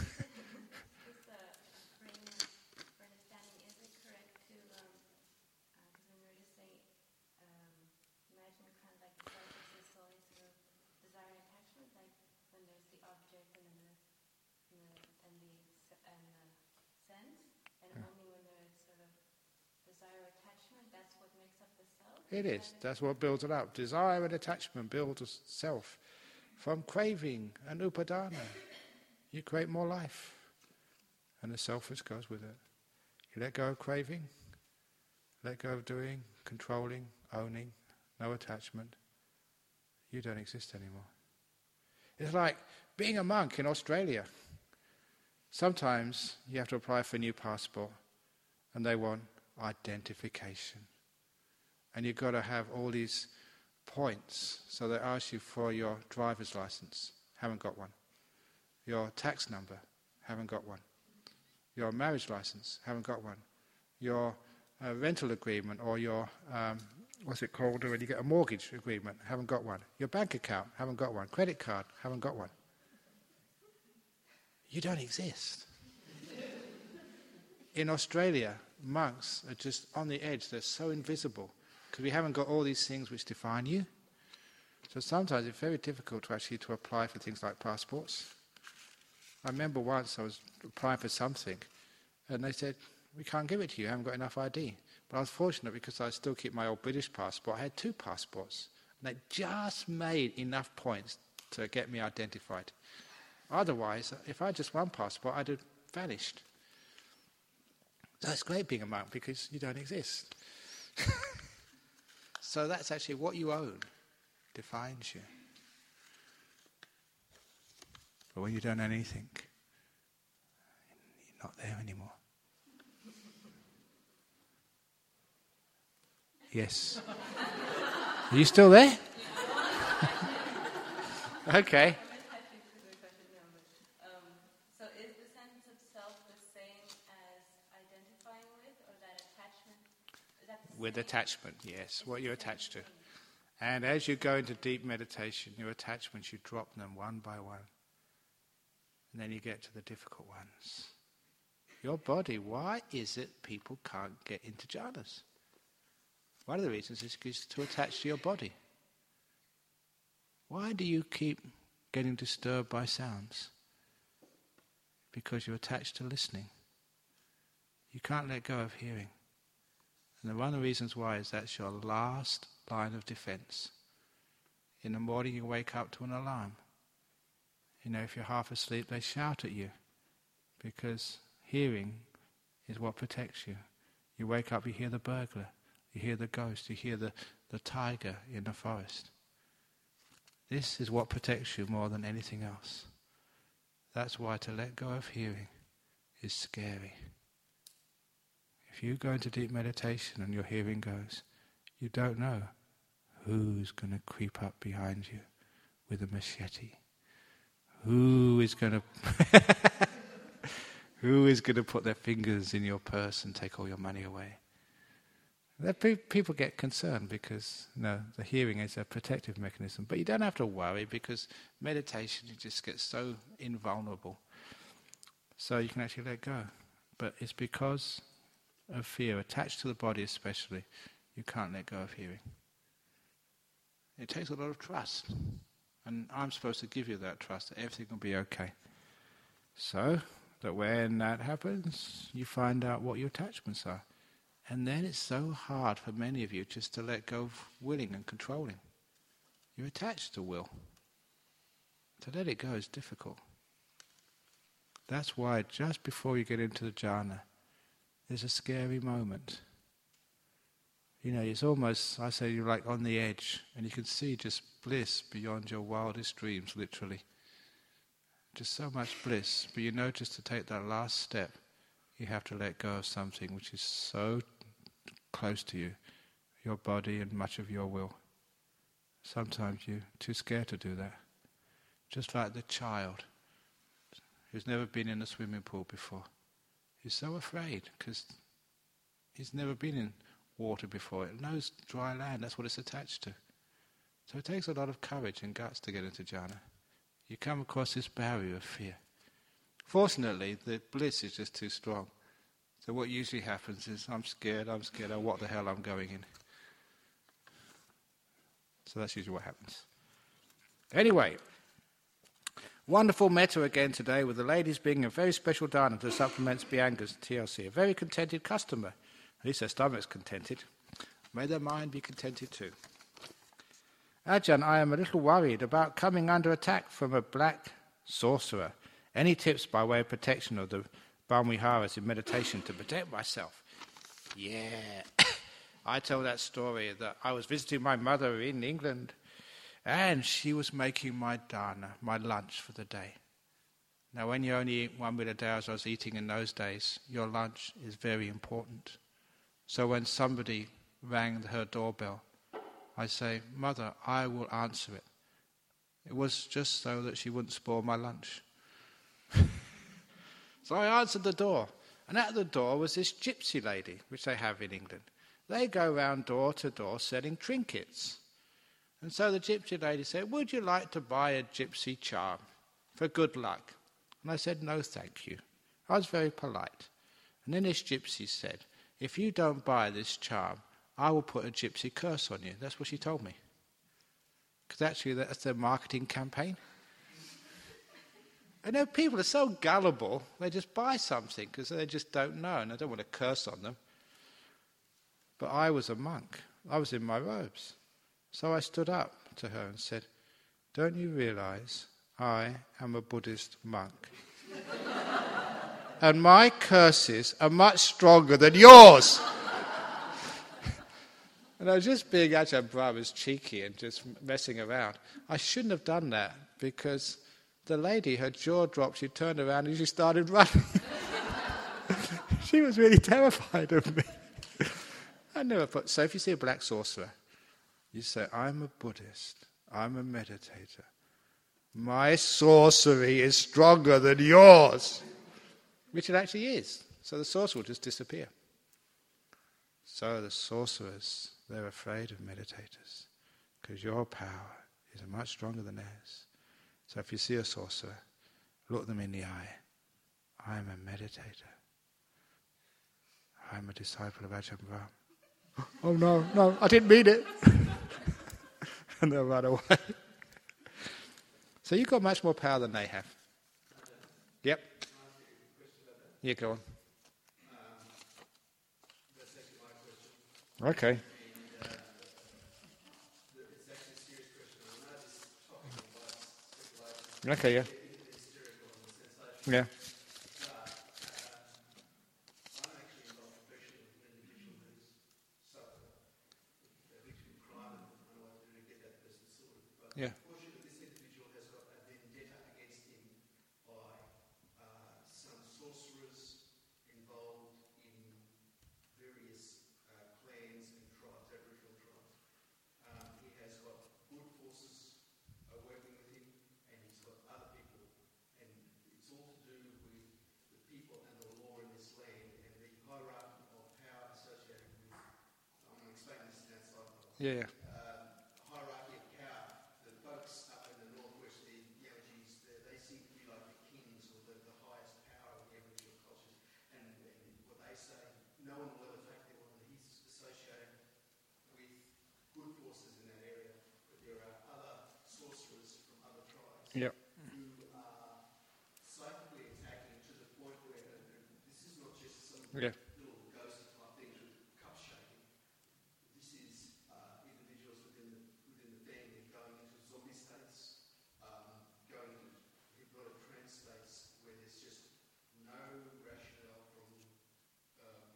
a frame for understanding, is it correct to, um, because when we were just saying, um, imagine kind of like the self is solely sort of desire and attachment, like when there's the object and then the, and the, and the, and the sense, and yeah. Only when there's sort of desire or attachment, that's what makes up the self? It is. That's what builds it up. Desire and attachment build a self. From craving and upadana, you create more life. And the selfish goes with it. You let go of craving, let go of doing, controlling, owning, no attachment. You don't exist anymore. It's like being a monk in Australia. Sometimes you have to apply for a new passport and they want identification. And you've got to have all these points. So they ask you for your driver's license. Haven't got one. Your tax number. Haven't got one. Your marriage license. Haven't got one. Your uh, rental agreement or your, um, what's it called when you get a mortgage agreement. Haven't got one. Your bank account. Haven't got one. Credit card. Haven't got one. You don't exist. In Australia, monks are just on the edge. They're so invisible. Because we haven't got all these things which define you. So sometimes it's very difficult to actually to apply for things like passports. I remember once I was applying for something and they said, we can't give it to you, I haven't got enough I D. But I was fortunate because I still keep my old British passport. I had two passports. And they just made enough points to get me identified. Otherwise, if I had just one passport, I'd have vanished. So it's great being a monk because you don't exist. So that's actually what you own defines you. But when you don't own anything, you're not there anymore. Yes. Are you still there? Okay. So is the sense of self the same as identifying with, or that attachment? Is that the With same? attachment, yes, what you're attached to. And as you go into deep meditation, your attachments, you drop them one by one. And then you get to the difficult ones. Your body, why is it people can't get into jhanas? One of the reasons is because to attach to your body. Why do you keep getting disturbed by sounds? Because you're attached to listening. You can't let go of hearing. And one of the reasons why is that's your last line of defense. In the morning you wake up to an alarm. You know, if you're half asleep, they shout at you, because hearing is what protects you. You wake up, you hear the burglar, you hear the ghost, you hear the, the tiger in the forest. This is what protects you more than anything else. That's why to let go of hearing is scary. If you go into deep meditation and your hearing goes, you don't know who's going to creep up behind you with a machete. Who is going to who is going to put their fingers in your purse and take all your money away? People get concerned because, you know, the hearing is a protective mechanism. But you don't have to worry, because meditation, you just get so invulnerable. So you can actually let go. But it's because of fear, attached to the body especially, you can't let go of hearing. It takes a lot of trust. And I'm supposed to give you that trust, that everything will be okay. So that when that happens, you find out what your attachments are. And then it's so hard for many of you just to let go of willing and controlling. You're attached to will. To let it go is difficult. That's why just before you get into the jhana, there's a scary moment. You know, it's almost, I say you're like on the edge, and you can see just bliss beyond your wildest dreams, literally. Just so much bliss, but you know just to take that last step, you have to let go of something which is so close to you, your body and much of your will. Sometimes you're too scared to do that. Just like the child who's never been in a swimming pool before. He's so afraid because he's never been in water before. It knows dry land, that's what it's attached to. So it takes a lot of courage and guts to get into jhana. You come across this barrier of fear. Fortunately, the bliss is just too strong. So what usually happens is, I'm scared, I'm scared, oh, what the hell I'm going in. So that's usually what happens. Anyway, wonderful metta again today, with the ladies being a very special dana to supplements Bianca's T L C. A very contented customer. At least their stomach's contented. May their mind be contented too. Ajahn, I am a little worried about coming under attack from a black sorcerer. Any tips by way of protection of the Brahmaviharas in meditation to protect myself? Yeah. I tell that story that I was visiting my mother in England, and she was making my dana, my lunch for the day. Now, when you only eat one meal a day, as I was eating in those days, your lunch is very important. So when somebody rang her doorbell, I say, Mother, I will answer it. It was just so that she wouldn't spoil my lunch. So I answered the door, and at the door was this gypsy lady, which they have in England. They go round door to door selling trinkets. And so the gypsy lady said, would you like to buy a gypsy charm for good luck? And I said, no, thank you. I was very polite. And then this gypsy said, if you don't buy this charm, I will put a gypsy curse on you. That's what she told me. Because actually that's their marketing campaign. I know people are so gullible, they just buy something because they just don't know, and I don't want to curse on them. But I was a monk. I was in my robes. So I stood up to her and said, don't you realize I am a Buddhist monk? And my curses are much stronger than yours. And I was just being Ajahn Brahma's cheeky and just messing around. I shouldn't have done that, because the lady, her jaw dropped, she turned around and she started running. She was really terrified of me. I never put, so if you see a black sorcerer, you say, I'm a Buddhist, I'm a meditator. My sorcery is stronger than yours. Which it actually is. So the sorcerer will just disappear. So the sorcerers, they're afraid of meditators, because your power is much stronger than theirs. So if you see a sorcerer, look them in the eye. I am a meditator. I am a disciple of Ajahn Brahm. Oh no, no, I didn't mean it. And they'll run away. So you've got much more power than they have. Yep. Yeah, go on. Okay. Okay, yeah. Yeah. Yeah. Unfortunately, this individual has got a vendetta against him by uh, some sorcerers involved in various uh, clans and tribes, Aboriginal tribes. Um, he has got good forces uh, working with him, and he's got other people, and it's all to do with the people and the law in this land and the hierarchy of power associated with. I'm going to explain this in that slide. Yeah. No one will ever take the one that he's associated with good forces in that area, but there are other sorcerers from other tribes Yeah. who are psychically attacking to the point where, and this is not just some Yeah. little ghost type things with cup shaking. This is uh, individuals within the within the family going into zombie states, um, going into hypnotic trance states where there's just no rationale from uh,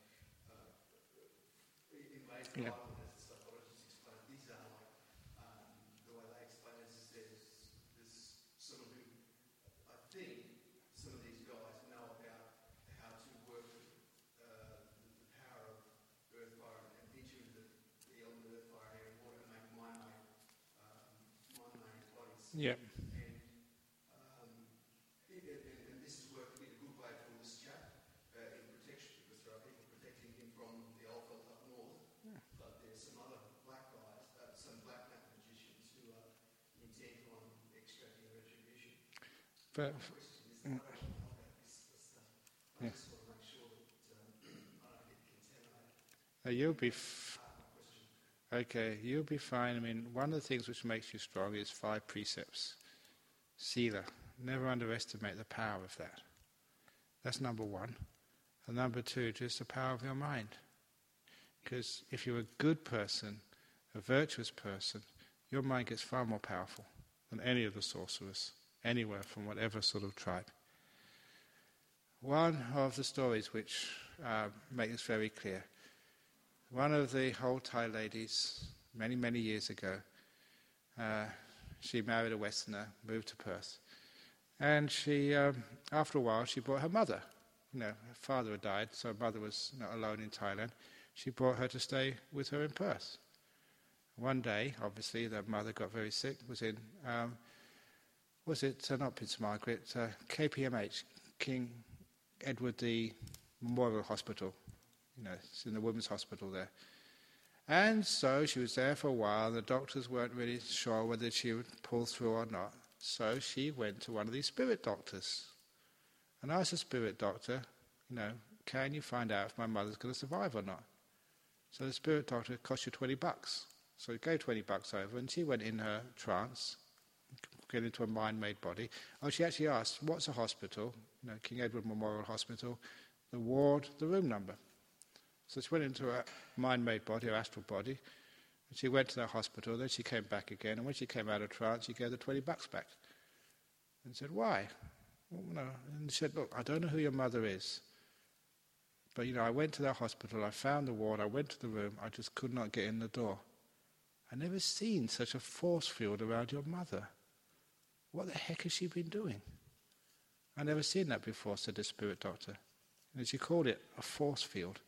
in Yeah. as the psychologists explain. These are like um, the way they explain it is there's, there's someone who I think some of these guys know about how to work with uh, the, the power of earth, fire, and into the, the element of earth, fire, air, and water and make mind-made um, mind-made bodies. Yeah. And, um, it, it, and, and this has worked in a good way for this chap uh, in protection, because there are people protecting him from the old felt up north. But there's some other black guys, uh, some black magicians who are intent on extracting retribution. But My question is, I don't know about this sort of stuff. I Yeah. just want to make sure that um, I don't get contaminated. uh, you'll be f- Part of my question. okay. You'll be fine. I mean, one of the things which makes you strong is five precepts. Sila. Never underestimate the power of that. That's number one. And number two, just the power of your mind. Because if you're a good person, a virtuous person, your mind gets far more powerful than any of the sorcerers, anywhere from whatever sort of tribe. One of the stories which uh, make this very clear, one of the whole Thai ladies, many, many years ago, uh, she married a Westerner, moved to Perth, and she, um, after a while, she brought her mother. You know, her father had died, so her mother was you know, alone in Thailand. She brought her to stay with her in Perth. One day, obviously, the mother got very sick, was in, um, was it, uh, not Prince Margaret, uh, K P M H, King Edward the Memorial Hospital. You know, it's in the women's hospital there. And so she was there for a while. The doctors weren't really sure whether she would pull through or not. So she went to one of these spirit doctors and asked the spirit doctor, you know, can you find out if my mother's going to survive or not? So the spirit doctor cost you twenty bucks. So he gave twenty bucks over, and she went in her trance, get into a mind-made body. Oh, she actually asked, what's a hospital? You know, King Edward Memorial Hospital, the ward, the room number. So she went into her mind-made body, her astral body, and she went to that hospital, then she came back again, and when she came out of trance, she gave the twenty bucks back. And said, why? Well, no. And she said, look, I don't know who your mother is, but, you know, I went to that hospital, I found the ward, I went to the room, I just could not get in the door. I never seen such a force field around your mother. What the heck has she been doing? I never seen that before, said the spirit doctor. And she called it a force field.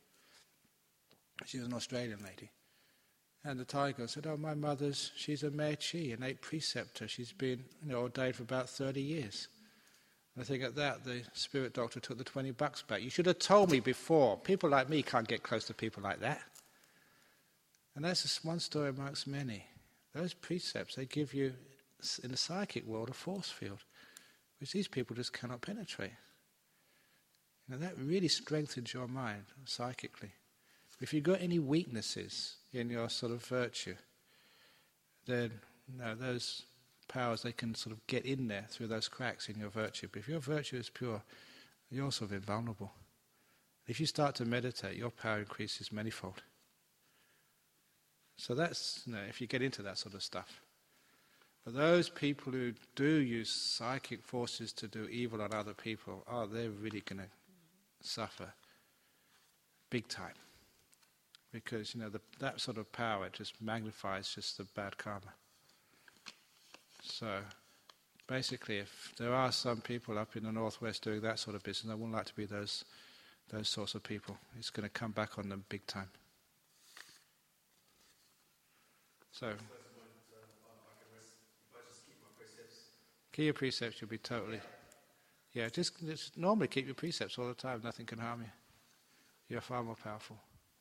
She was an Australian lady. And the Thai girl said, oh, my mother's, she's a Mei Chi, an eight preceptor. She's been you know, ordained for about thirty years. And I think at that, the spirit doctor took the twenty bucks back. You should have told me before. People like me can't get close to people like that. And that's just one story amongst many. Those precepts, they give you, in the psychic world, a force field, which these people just cannot penetrate. You know, that really strengthens your mind psychically. If you've got any weaknesses in your sort of virtue, then you know, those powers, they can sort of get in there through those cracks in your virtue. But if your virtue is pure, you're sort of invulnerable. If you start to meditate, your power increases manifold. So that's, you know, if you get into that sort of stuff. But those people who do use psychic forces to do evil on other people, oh, they're really going to suffer big time. Because, you know, the, that sort of power just magnifies just the bad karma. So, basically, if there are some people up in the northwest doing that sort of business, I wouldn't like to be those those sorts of people. It's going to come back on them big time. So, keep your precepts, you'll be totally... Yeah, just, just normally keep your precepts all the time. Nothing can harm you. You're far more powerful.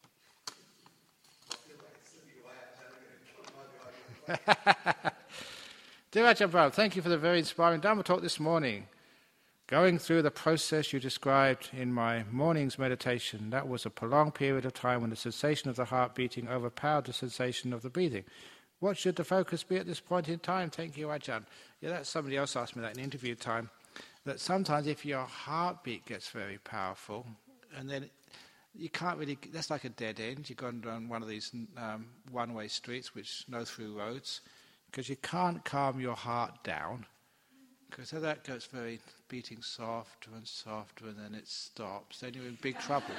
Dear Ajahn Brahm, thank you for the very inspiring Dhamma talk this morning. Going through the process you described in my morning's meditation, that was a prolonged period of time when the sensation of the heart beating overpowered the sensation of the breathing. What should the focus be at this point in time? Thank you, Ajahn. Yeah, that's somebody else asked me that in interview time, that sometimes if your heartbeat gets very powerful, and then you can't really, that's like a dead end. You've gone down one of these um, one-way streets, which no through roads, because you can't calm your heart down, because so that goes very beating softer and softer, and then it stops. Then you're in big trouble.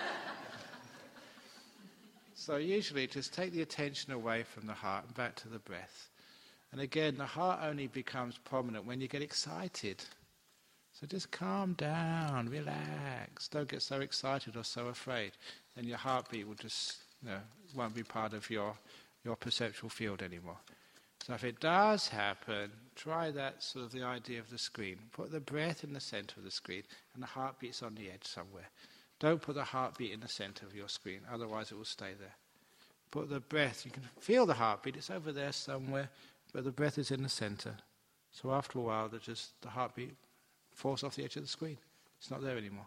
So usually just take the attention away from the heart and back to the breath. And again, the heart only becomes prominent when you get excited. So just calm down, relax. Don't get so excited or so afraid. Then your heartbeat will just, you know, won't be part of your, your perceptual field anymore. So if it does happen, try that sort of the idea of the screen. Put the breath in the center of the screen and the heartbeat's on the edge somewhere. Don't put the heartbeat in the center of your screen, otherwise it will stay there. Put the breath, you can feel the heartbeat, it's over there somewhere, but the breath is in the center. So after a while, the just the heartbeat falls off the edge of the screen. It's not there anymore.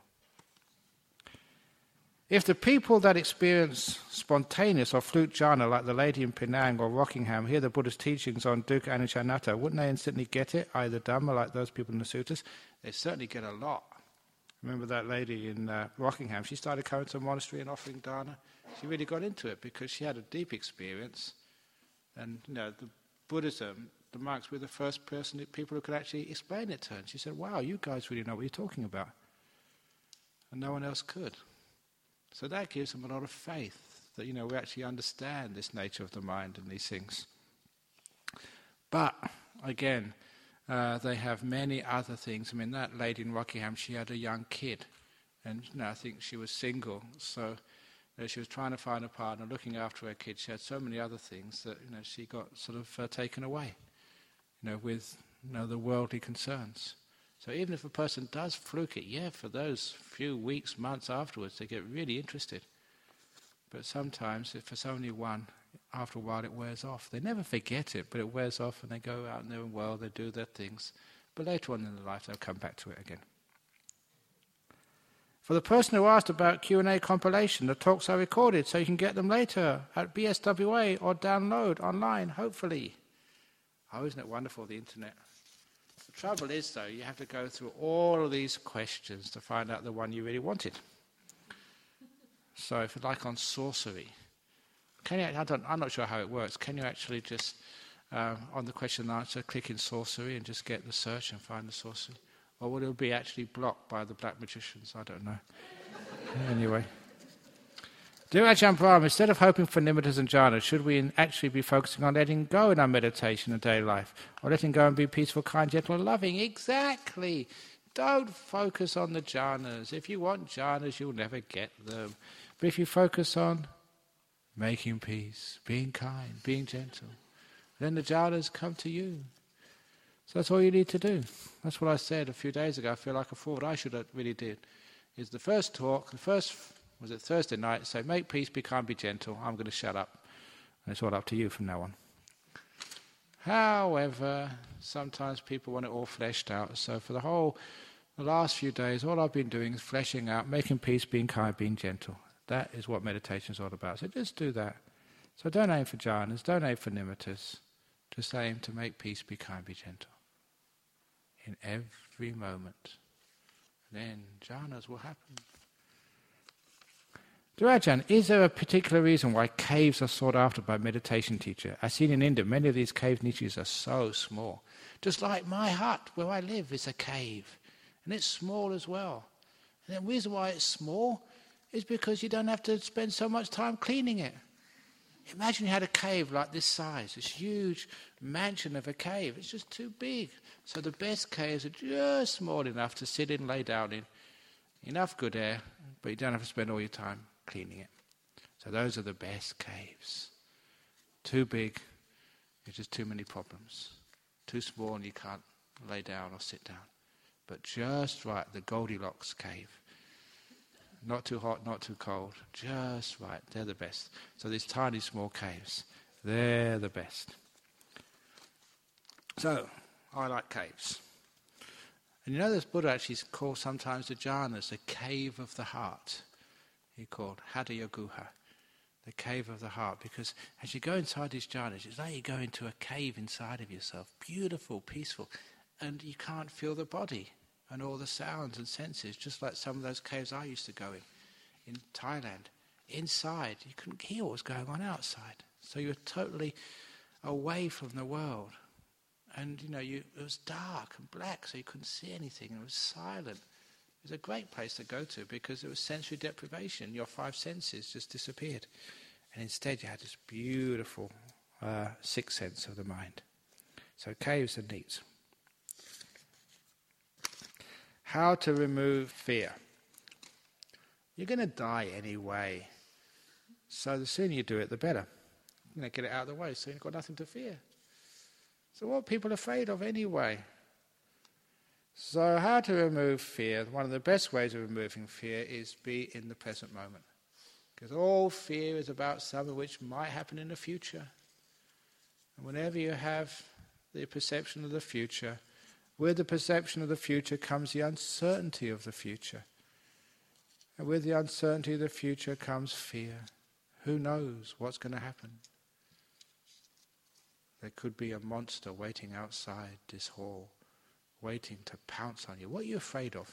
If the people that experience spontaneous or flute jhana, like the lady in Penang or Rockingham, hear the Buddha's teachings on dukkha, anicca, anatta, wouldn't they instantly get it, either Dhamma, like those people in the suttas? They certainly get a lot. Remember that lady in uh, Rockingham? She started coming to a monastery and offering dana. She really got into it because she had a deep experience. And, you know, the Buddhism, the monks were the first person, people who could actually explain it to her. And she said, wow, you guys really know what you're talking about. And no one else could. So that gives them a lot of faith that, you know, we actually understand this nature of the mind and these things. But, again, uh, they have many other things. I mean, that lady in Rockingham, she had a young kid. And, you know, I think she was single. So you know, she was trying to find a partner, looking after her kid. She had so many other things that, you know, she got sort of uh, taken away, you know, with, you know, the worldly concerns. So even if a person does fluke it, yeah, for those few weeks, months afterwards, they get really interested. But sometimes, if it's only one, after a while it wears off. They never forget it, but it wears off and they go out in their world, they do their things. But later on in their life, they'll come back to it again. For the person who asked about Q and A compilation, the talks are recorded, so you can get them later at B S W A or download online, hopefully. Oh, isn't it wonderful, the internet? The trouble is, though, you have to go through all of these questions to find out the one you really wanted. So if you like on sorcery, can you, I don't, I'm not sure how it works. Can you actually just, uh, on the question and answer, click in sorcery and just get the search and find the sorcery? Or would it be actually blocked by the black magicians? I don't know. Anyway. Dear Ajahn Brahm, instead of hoping for nimittas and jhanas, should we actually be focusing on letting go in our meditation and daily life? Or letting go and be peaceful, kind, gentle and loving? Exactly. Don't focus on the jhanas. If you want jhanas, you'll never get them. But if you focus on making peace, being kind, being gentle, then the jhanas come to you. So that's all you need to do. That's what I said a few days ago. I feel like a fool. What I should have really did is the first talk, the first, was it Thursday night, say, make peace, be kind, be gentle. I'm going to shut up. And it's all up to you from now on. However, sometimes people want it all fleshed out. So for the whole, the last few days, all I've been doing is fleshing out, making peace, being kind, being gentle. That is what meditation is all about. So just do that. So don't aim for jhanas, don't aim for nimittas. Just aim to make peace, be kind, be gentle. In every moment. Then jhanas will happen. Rajan, is there a particular reason why caves are sought after by meditation teacher? I've seen in India, many of these cave niches are so small. Just like my hut where I live is a cave. And it's small as well. And the reason why it's small is because you don't have to spend so much time cleaning it. Imagine you had a cave like this size, this huge mansion of a cave. It's just too big. So the best caves are just small enough to sit in, lay down in. Enough good air, but you don't have to spend all your time cleaning it. So those are the best caves. Too big, there's just too many problems. Too small and you can't lay down or sit down. But just right, the Goldilocks cave. Not too hot, not too cold. Just right, they're the best. So these tiny small caves, they're the best. So, I like caves. And you know this Buddha actually is called sometimes the jhanas, the cave of the heart. He called Hadaya Guha, the cave of the heart, because as you go inside these jhanas, it's like you go into a cave inside of yourself, beautiful, peaceful, and you can't feel the body and all the sounds and senses, just like some of those caves I used to go in, in Thailand. Inside, you couldn't hear what was going on outside. So you were totally away from the world. And, you know, you, it was dark and black, so you couldn't see anything. It was silent. It was a great place to go to because it was sensory deprivation. Your five senses just disappeared. And instead you had this beautiful uh, sixth sense of the mind. So caves are neat. How to remove fear. You're going to die anyway. So the sooner you do it, the better. You know, get it out of the way so you've got nothing to fear. So what are people afraid of anyway? So how to remove fear? One of the best ways of removing fear is be in the present moment. Because all fear is about something which might happen in the future. And whenever you have the perception of the future, with the perception of the future comes the uncertainty of the future. And with the uncertainty of the future comes fear. Who knows what's going to happen? There could be a monster waiting outside this hall, waiting to pounce on you. What are you afraid of?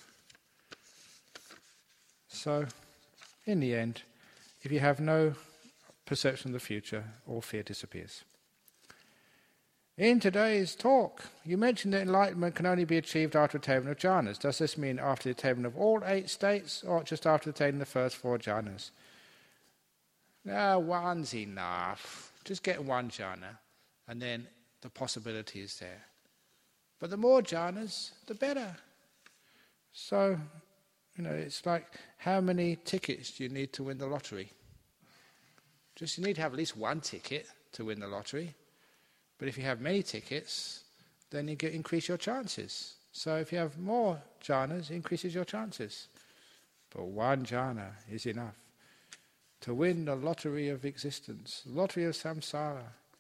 So, in the end, if you have no perception of the future, all fear disappears. In today's talk, you mentioned that enlightenment can only be achieved after attainment of jhanas. Does this mean after the attainment of all eight states, or just after attaining the first four jhanas? No, one's enough. Just get one jhana. And then the possibility is there. But the more jhanas, the better. So, you know, it's like how many tickets do you need to win the lottery? Just you need to have at least one ticket to win the lottery. But if you have many tickets, then you get increase your chances. So if you have more jhanas, it increases your chances. But one jhana is enough to win the lottery of existence, the lottery of samsara.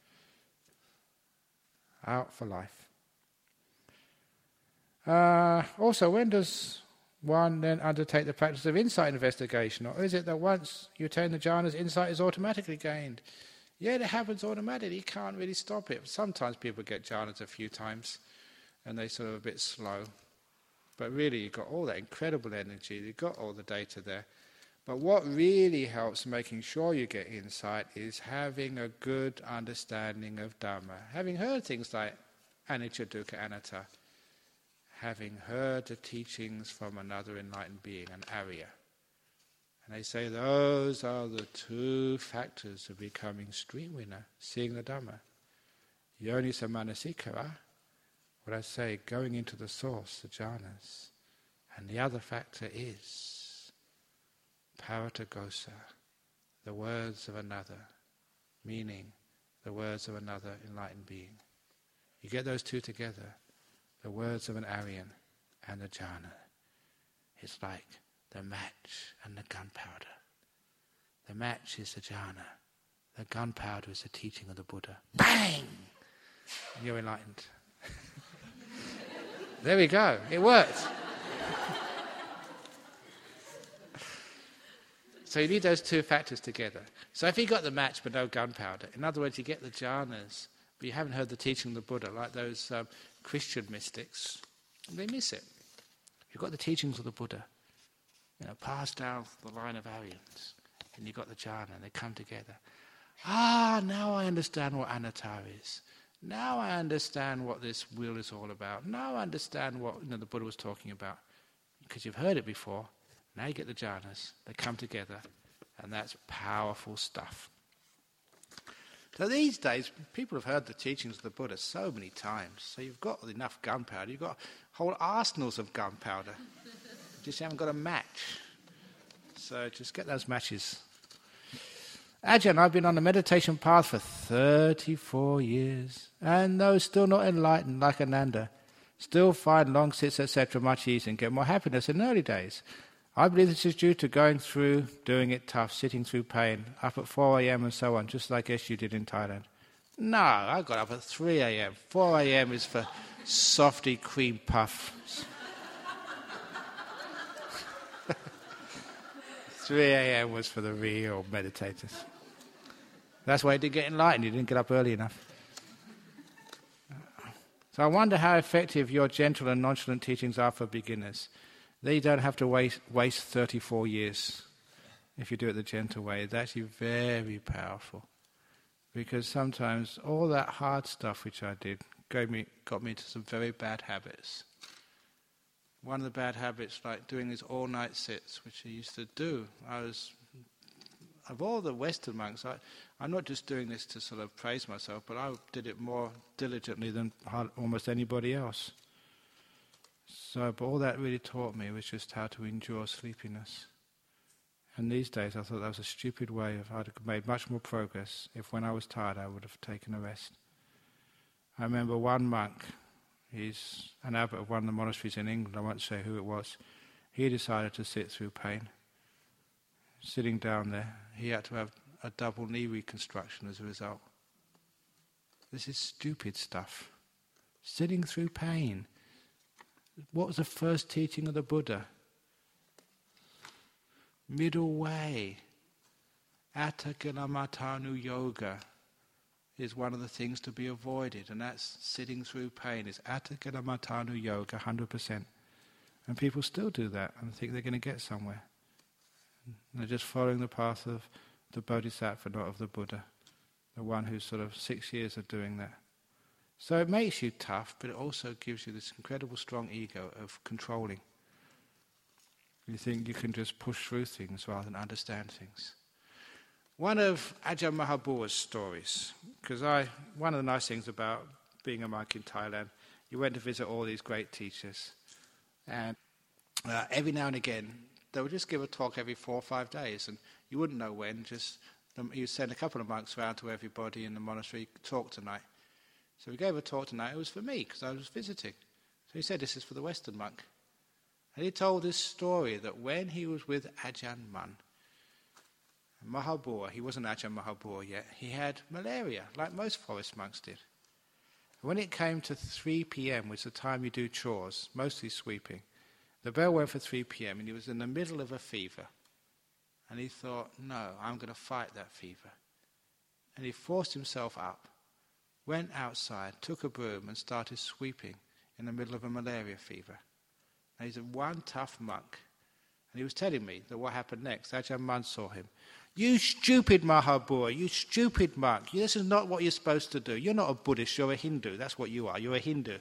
Out for life. Uh, also, when does one then undertake the practice of insight investigation? Or is it that once you attain the jhanas, insight is automatically gained? Yeah, it happens automatically. You can't really stop it. Sometimes people get jhanas a few times and they're sort of a bit slow. But really, you've got all that incredible energy. You've got all the data there. But what really helps making sure you get insight is having a good understanding of Dhamma. Having heard things like Anicca, Dukkha, Anatta. Having heard the teachings from another enlightened being, an Arya. And they say those are the two factors of becoming stream winner, seeing the Dhamma. Yonisa Manasikara, what I say, going into the source, the jhanas. And the other factor is Paratagosa, the words of another, meaning the words of another enlightened being. You get those two together, the words of an Aryan and the jhana. It's like the match and the gunpowder. The match is the jhana. The gunpowder is the teaching of the Buddha. Bang! You're enlightened. There we go. It worked. So you need those two factors together. So if you got the match but no gunpowder, in other words, you get the jhanas, but you haven't heard the teaching of the Buddha, like those um, Christian mystics, they miss it. You've got the teachings of the Buddha, you know, passed down the line of Aryans, and you've got the jhana, and they come together. Ah, now I understand what anatta is. Now I understand what this will is all about. Now I understand what you know, the Buddha was talking about. Because you've heard it before. Now you get the jhanas. They come together. And that's powerful stuff. So these days, people have heard the teachings of the Buddha so many times. So you've got enough gunpowder. You've got whole arsenals of gunpowder. Just haven't got a match. So just get those matches. Ajahn, I've been on the meditation path for thirty-four years, and though still not enlightened like Ananda, still find long sits, et cetera much easier and get more happiness in early days. I believe this is due to going through, doing it tough, sitting through pain, up at four a.m. and so on, just like I guess you did in Thailand. No, I got up at three a.m. four a.m. is for softy cream puffs. three a.m. was for the real meditators. That's why he didn't get enlightened. He didn't get up early enough. So I wonder how effective your gentle and nonchalant teachings are for beginners. They don't have to waste, waste thirty-four years if you do it the gentle way. It's actually very powerful. Because sometimes all that hard stuff which I did gave me, got me into some very bad habits. One of the bad habits, like doing these all-night sits, which I used to do, I was, of all the Western monks, I, I'm not just doing this to sort of praise myself, but I did it more diligently than almost anybody else. So, but all that really taught me was just how to endure sleepiness. And these days I thought that was a stupid way of, I'd have made much more progress if when I was tired I would have taken a rest. I remember one monk, he's an abbot of one of the monasteries in England, I won't say who it was, he decided to sit through pain. Sitting down there, he had to have a double knee reconstruction as a result. This is stupid stuff. Sitting through pain. What was the first teaching of the Buddha? Middle way. Atthakalamatanu yoga is one of the things to be avoided, and that's sitting through pain. It's Atthakalamatanu yoga, one hundred percent. And people still do that and think they're going to get somewhere. And they're just following the path of the Bodhisattva, not of the Buddha, the one who's sort of six years of doing that. So it makes you tough, but it also gives you this incredible strong ego of controlling. You think you can just push through things rather than understand things. One of Ajahn Mahabhu's stories, because I, one of the nice things about being a monk in Thailand, you went to visit all these great teachers, and uh, every now and again they would just give a talk every four or five days, and you wouldn't know when. Just um, you send a couple of monks around to everybody in the monastery, talk tonight. So he gave a talk tonight. It was for me because I was visiting. So he said, "This is for the Western monk." And he told this story that when he was with Ajahn Mun, Mahabhu, he wasn't Ajahn Mahabhu yet, he had malaria, like most forest monks did. And when it came to three p.m., which is the time you do chores, mostly sweeping, the bell went for three p.m. and he was in the middle of a fever. And he thought, no, I'm going to fight that fever. And he forced himself up, went outside, took a broom and started sweeping in the middle of a malaria fever. And he's a one tough monk. And he was telling me that what happened next, Ajahn Mun saw him. "You stupid Mahabhu, you stupid monk. This is not what you're supposed to do. You're not a Buddhist, you're a Hindu. That's what you are, you're a Hindu."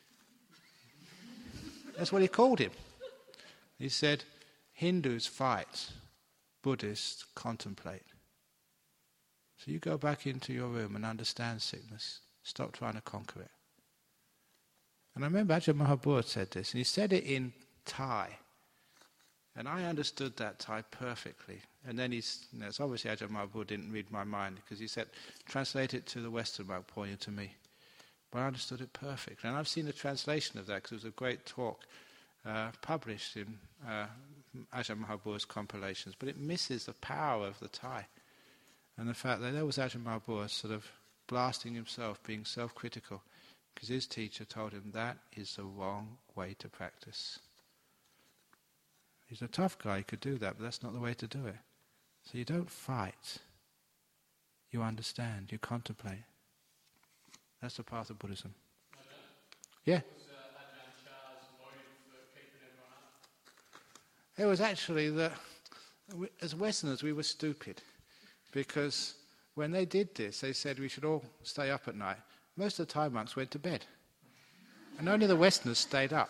That's what he called him. He said, "Hindus fight, Buddhists contemplate. So you go back into your room and understand sickness. Stop trying to conquer it." And I remember Ajahn Mahabhu said this, and he said it in Thai. And I understood that Thai perfectly. And then he's, you know, it's obviously Ajahn Mahabhu didn't read my mind, because he said, translate it to the Western monk, pointing to me. But I understood it perfectly. And I've seen the translation of that, because it was a great talk uh, published in uh, Ajahn Mahabhu's compilations. But it misses the power of the Thai. And the fact that there was Ajahn Mahabhu sort of blasting himself, being self-critical, because his teacher told him that is the wrong way to practice. He's a tough guy, he could do that, but that's not the way to do it. So you don't fight. You understand, you contemplate. That's the path of Buddhism. Yeah. It was actually that we, as Westerners, we were stupid, because when they did this, they said we should all stay up at night. Most of the Thai monks went to bed, and only the Westerners stayed up.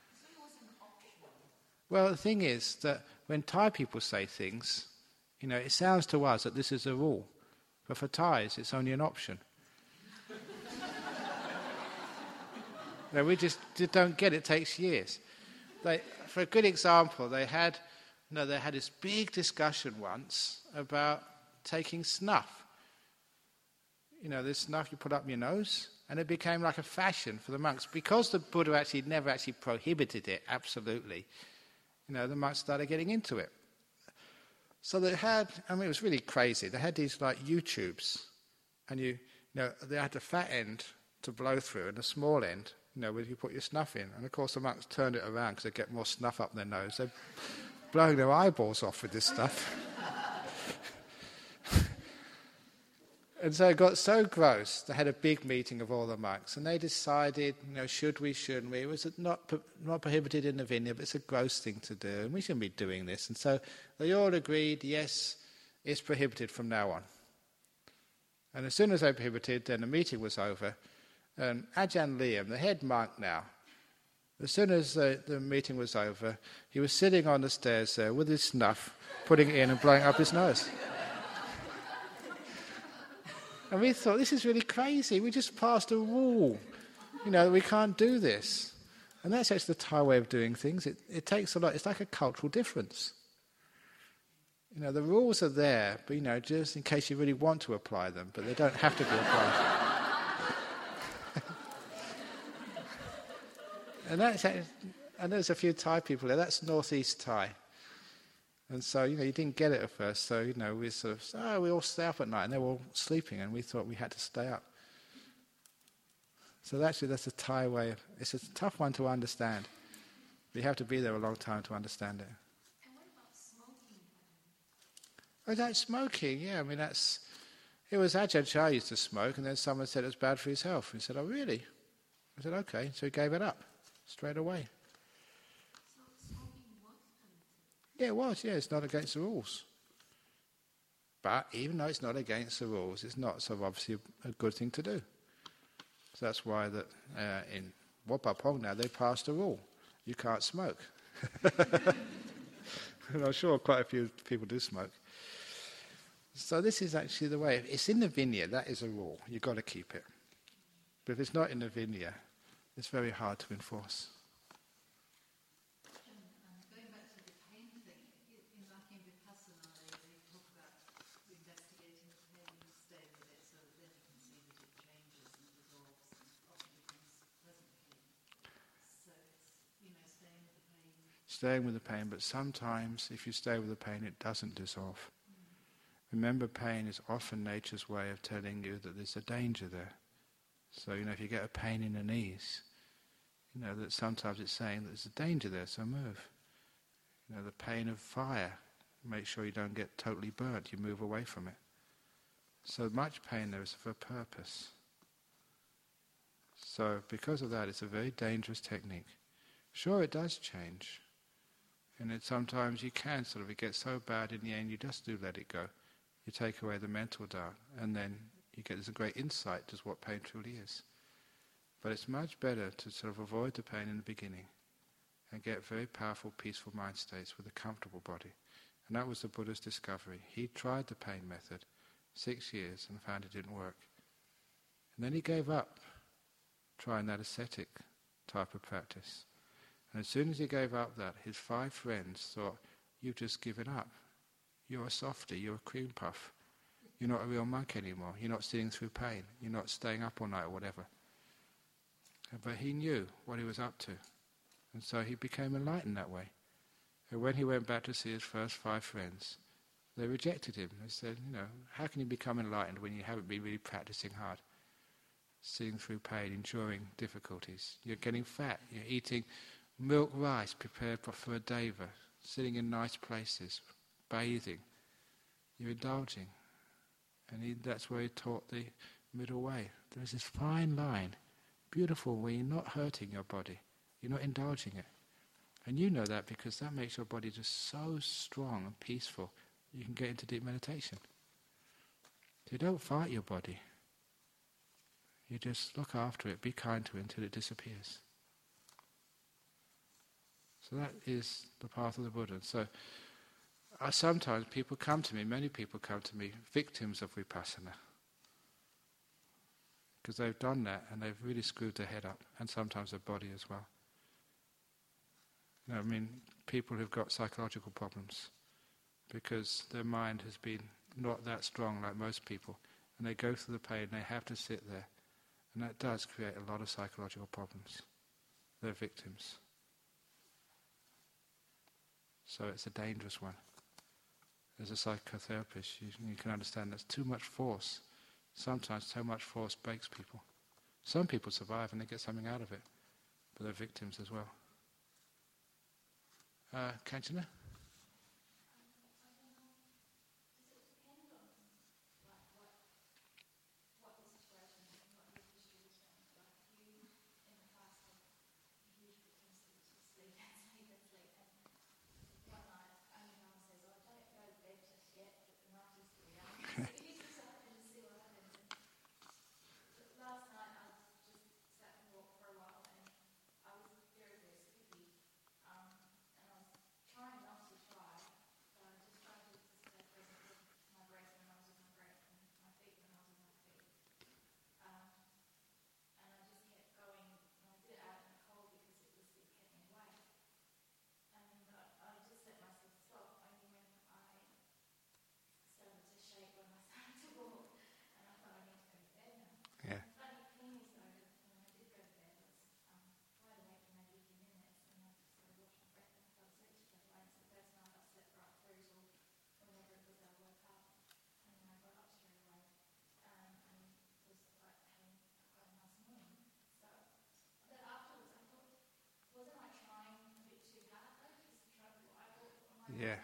Well, the thing is that when Thai people say things, you know, it sounds to us that this is a rule, but for Thais, it's only an option. No, we just, just don't get it. It takes years. They, for a good example, they had, no, they had this big discussion once about taking snuff. You know, this snuff you put up your nose, and it became like a fashion for the monks. Because the Buddha actually never actually prohibited it, absolutely, you know, the monks started getting into it. So they had, I mean, it was really crazy. They had these like U-tubes, and you, you know, they had the fat end to blow through and the small end, you know, where you put your snuff in. And of course the monks turned it around because they get more snuff up their nose. They're blowing their eyeballs off with this stuff. And so it got so gross, they had a big meeting of all the monks, and they decided, you know, should we, shouldn't we? It was not not prohibited in the vineyard, but it's a gross thing to do, and we shouldn't be doing this. And so they all agreed, yes, it's prohibited from now on. And as soon as they prohibited, then the meeting was over, and Ajahn Liam, the head monk now, as soon as the, the meeting was over, he was sitting on the stairs there with his snuff, putting it in and blowing up his nose. And we thought, this is really crazy. We just passed a rule. You know, we can't do this. And that's actually the Thai way of doing things. It, it takes a lot. It's like a cultural difference. You know, the rules are there, but, you know, just in case you really want to apply them, but they don't have to be applied. and that's, and there's a few Thai people there. That's northeast Thai. And so, you know, you didn't get it at first. So, you know, we sort of, oh, we all stay up at night. And they were all sleeping, and we thought we had to stay up. So actually, that's a Thai way of, it's a tough one to understand. You have to be there a long time to understand it. And what about smoking? Oh, that's smoking, yeah. I mean, that's, it was Ajahn Chah used to smoke, and then someone said it was bad for his health. And he said, oh, really? I said, okay. So he gave it up straight away. Yeah, it was, yeah, it's not against the rules. But even though it's not against the rules, it's not so obviously a good thing to do. So that's why that uh, in Wat Pah Pong now they passed a rule. You can't smoke. And I'm sure quite a few people do smoke. So this is actually the way. If it's in the vineyard, that is a rule. You've got to keep it. But if it's not in the vineyard, it's very hard to enforce. Staying with the pain, but sometimes if you stay with the pain, it doesn't dissolve. Mm. Remember, pain is often nature's way of telling you that there's a danger there. So, you know, if you get a pain in the knees, you know, that sometimes it's saying that there's a danger there, so move. You know, the pain of fire, make sure you don't get totally burnt, you move away from it. So much pain there is for a purpose. So because of that, it's a very dangerous technique. Sure, it does change. And it, sometimes you can sort of, it gets so bad in the end, you just do let it go. You take away the mental doubt, and then you get, there's a great insight to what pain truly is. But it's much better to sort of avoid the pain in the beginning and get very powerful, peaceful mind states with a comfortable body. And that was the Buddha's discovery. He tried the pain method six years and found it didn't work. And then he gave up trying that ascetic type of practice. And as soon as he gave up that, his five friends thought, you've just given up. You're a softy, you're a cream puff. You're not a real monk anymore. You're not sitting through pain. You're not staying up all night or whatever. But he knew what he was up to. And so he became enlightened that way. And when he went back to see his first five friends, they rejected him. They said, you know, how can you become enlightened when you haven't been really practicing hard? Sitting through pain, enduring difficulties. You're getting fat. You're eating milk rice prepared for a deva, sitting in nice places, bathing. You're indulging. And he, that's where he taught the middle way. There's this fine line, beautiful, where you're not hurting your body, you're not indulging it. And you know that because that makes your body just so strong and peaceful, you can get into deep meditation. You don't fight your body. You just look after it, be kind to it until it disappears. So that is the path of the Buddha. So uh, sometimes people come to me, many people come to me, victims of vipassana. Because they've done that and they've really screwed their head up, and sometimes their body as well. You know, I mean, people who've got psychological problems because their mind has been not that strong like most people, and they go through the pain, they have to sit there, and that does create a lot of psychological problems. They're victims. So it's a dangerous one. As a psychotherapist, you, you can understand there's too much force. Sometimes too much force breaks people. Some people survive and they get something out of it, but they're victims as well. Uh, Kanchana? Yeah. Yeah.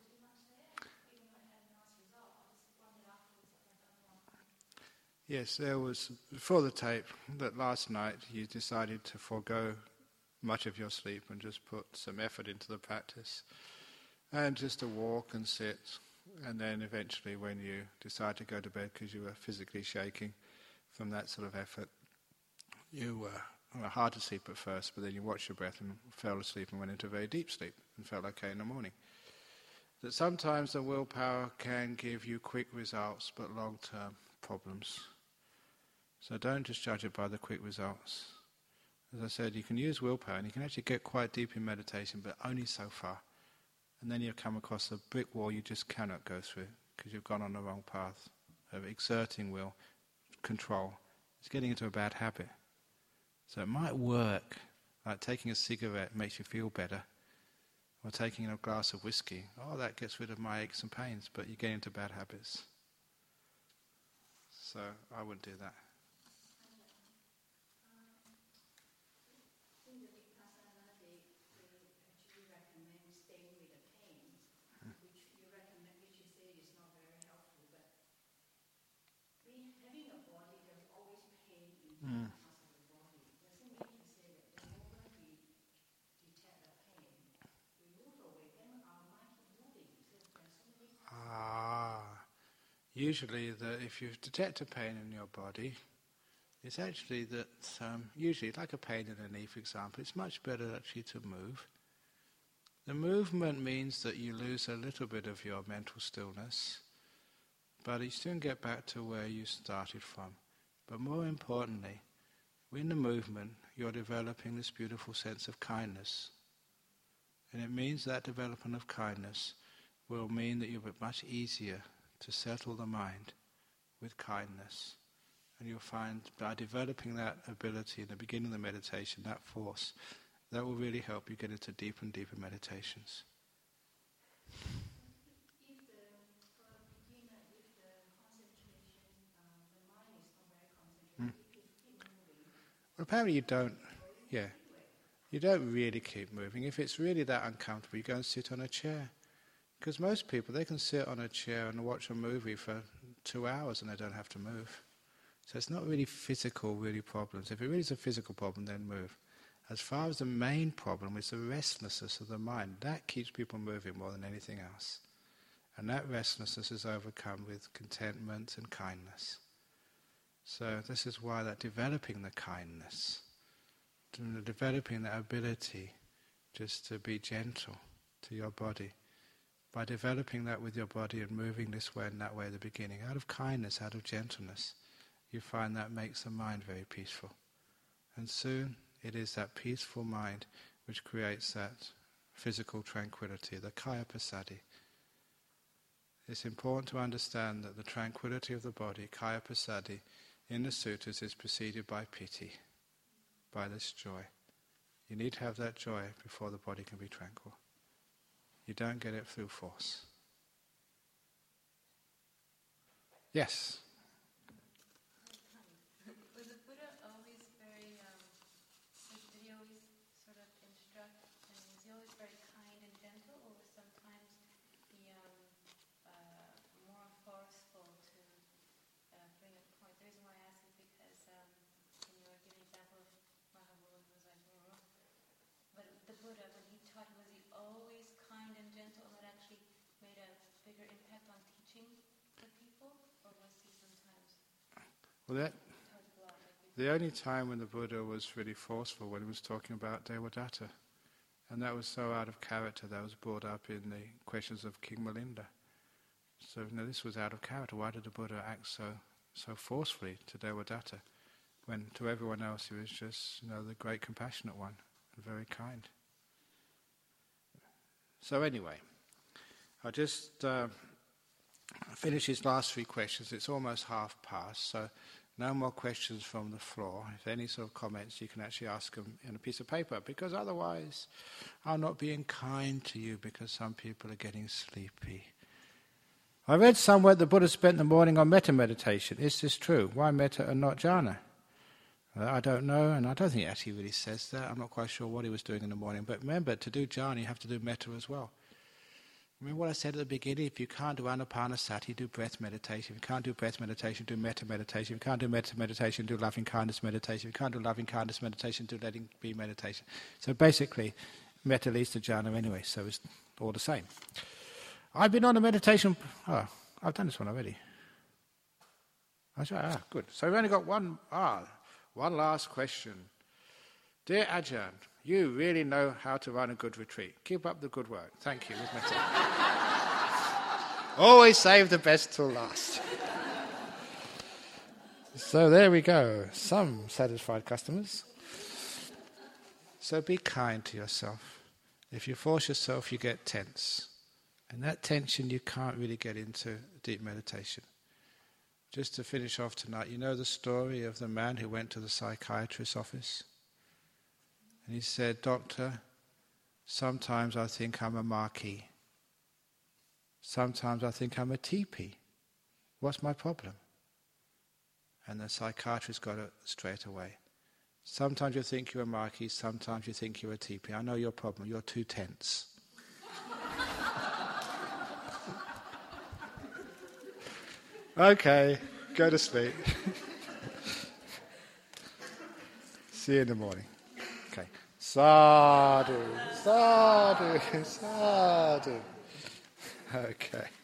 Yes, there was, before the tape, that last night you decided to forego much of your sleep and just put some effort into the practice. And just to walk and sit, and then eventually when you decide to go to bed because you were physically shaking from that sort of effort, you were, were hard to sleep at first, but then you watched your breath and fell asleep and went into a very deep sleep and felt okay in the morning. That sometimes the willpower can give you quick results but long-term problems. So don't just judge it by the quick results. As I said, you can use willpower and you can actually get quite deep in meditation, but only so far. And then you come across a brick wall you just cannot go through because you've gone on the wrong path of exerting will, control. It's getting into a bad habit. So it might work, like taking a cigarette makes you feel better, or taking a glass of whiskey. Oh, that gets rid of my aches and pains, but you get into bad habits. So I wouldn't do that. Mm. Ah, usually that if you detect a pain in your body, it's actually that um, usually, like a pain in the knee, for example, it's much better actually to move. The movement means that you lose a little bit of your mental stillness, but you soon get back to where you started from. But more importantly, in the movement, you're developing this beautiful sense of kindness. And it means that development of kindness will mean that you'll be much easier to settle the mind with kindness. And you'll find by developing that ability in the beginning of the meditation, that force, that will really help you get into deeper and deeper meditations. Apparently you don't, yeah, you don't really keep moving. If it's really that uncomfortable, you go and sit on a chair. Because most people, they can sit on a chair and watch a movie for two hours and they don't have to move. So it's not really physical, really problems. If it really is a physical problem, then move. As far as the main problem is the restlessness of the mind, that keeps people moving more than anything else. And that restlessness is overcome with contentment and kindness. So this is why that developing the kindness, developing that ability just to be gentle to your body, by developing that with your body and moving this way and that way at the beginning, out of kindness, out of gentleness, you find that makes the mind very peaceful. And soon it is that peaceful mind which creates that physical tranquility, the kaya passaddhi. It's important to understand that the tranquility of the body, kaya passaddhi, in the sutras is preceded by piti, by this joy. You need to have that joy before the body can be tranquil. You don't get it through force. Yes? Was the Buddha always very, um, did he always sort of instruct, and was he always very kind and gentle, or was sometimes he um, uh, more forceful to uh, bring a point? The reason why I ask is because um, when you were giving the example of Mahabodhi, who was like, mm, but the Buddha, when he taught, was he always kind and gentle, and that actually made a bigger impact on teaching the people, or was he sometimes? Well, that, the only time when the Buddha was really forceful when he was talking about Devadatta, and that was so out of character, that was brought up in the questions of King Milinda. So, you know, this was out of character. Why did the Buddha act so so forcefully to Devadatta, when to everyone else he was just, you know, the great compassionate one and very kind? So anyway, I'll just uh, finish his last three questions. It's almost half past, so no more questions from the floor. If any sort of comments, you can actually ask them in a piece of paper, because otherwise I'll not be kind to you, because some people are getting sleepy. I read somewhere the Buddha spent the morning on metta meditation. Is this true? Why metta and not jhana? I don't know, and I don't think he actually really says that. I'm not quite sure what he was doing in the morning. But remember, to do jhana, you have to do metta as well. Remember what I said at the beginning? If you can't do anapanasati, do breath meditation. If you can't do breath meditation, do metta meditation. If you can't do metta meditation, do loving kindness meditation. If you can't do loving kindness meditation, do letting be meditation. So basically, metta leads to jhana anyway, so it's all the same. I've been on a meditation... Oh, I've done this one already. Ah, good. So we've only got one... Ah, one last question. Dear Ajahn, you really know how to run a good retreat. Keep up the good work. Thank you. Always save the best till last. So there we go. Some satisfied customers. So be kind to yourself. If you force yourself, you get tense. And that tension you can't really get into deep meditation. Just to finish off tonight, you know the story of the man who went to the psychiatrist's office? And he said, "Doctor, sometimes I think I'm a marquee. Sometimes I think I'm a teepee. What's my problem?" And the psychiatrist got it straight away. Sometimes you think you're a marquee, sometimes you think you're a teepee. I know your problem, you're too tense. Okay, go to sleep. See you in the morning. Okay. Sadhu, sadhu, sadhu. Okay.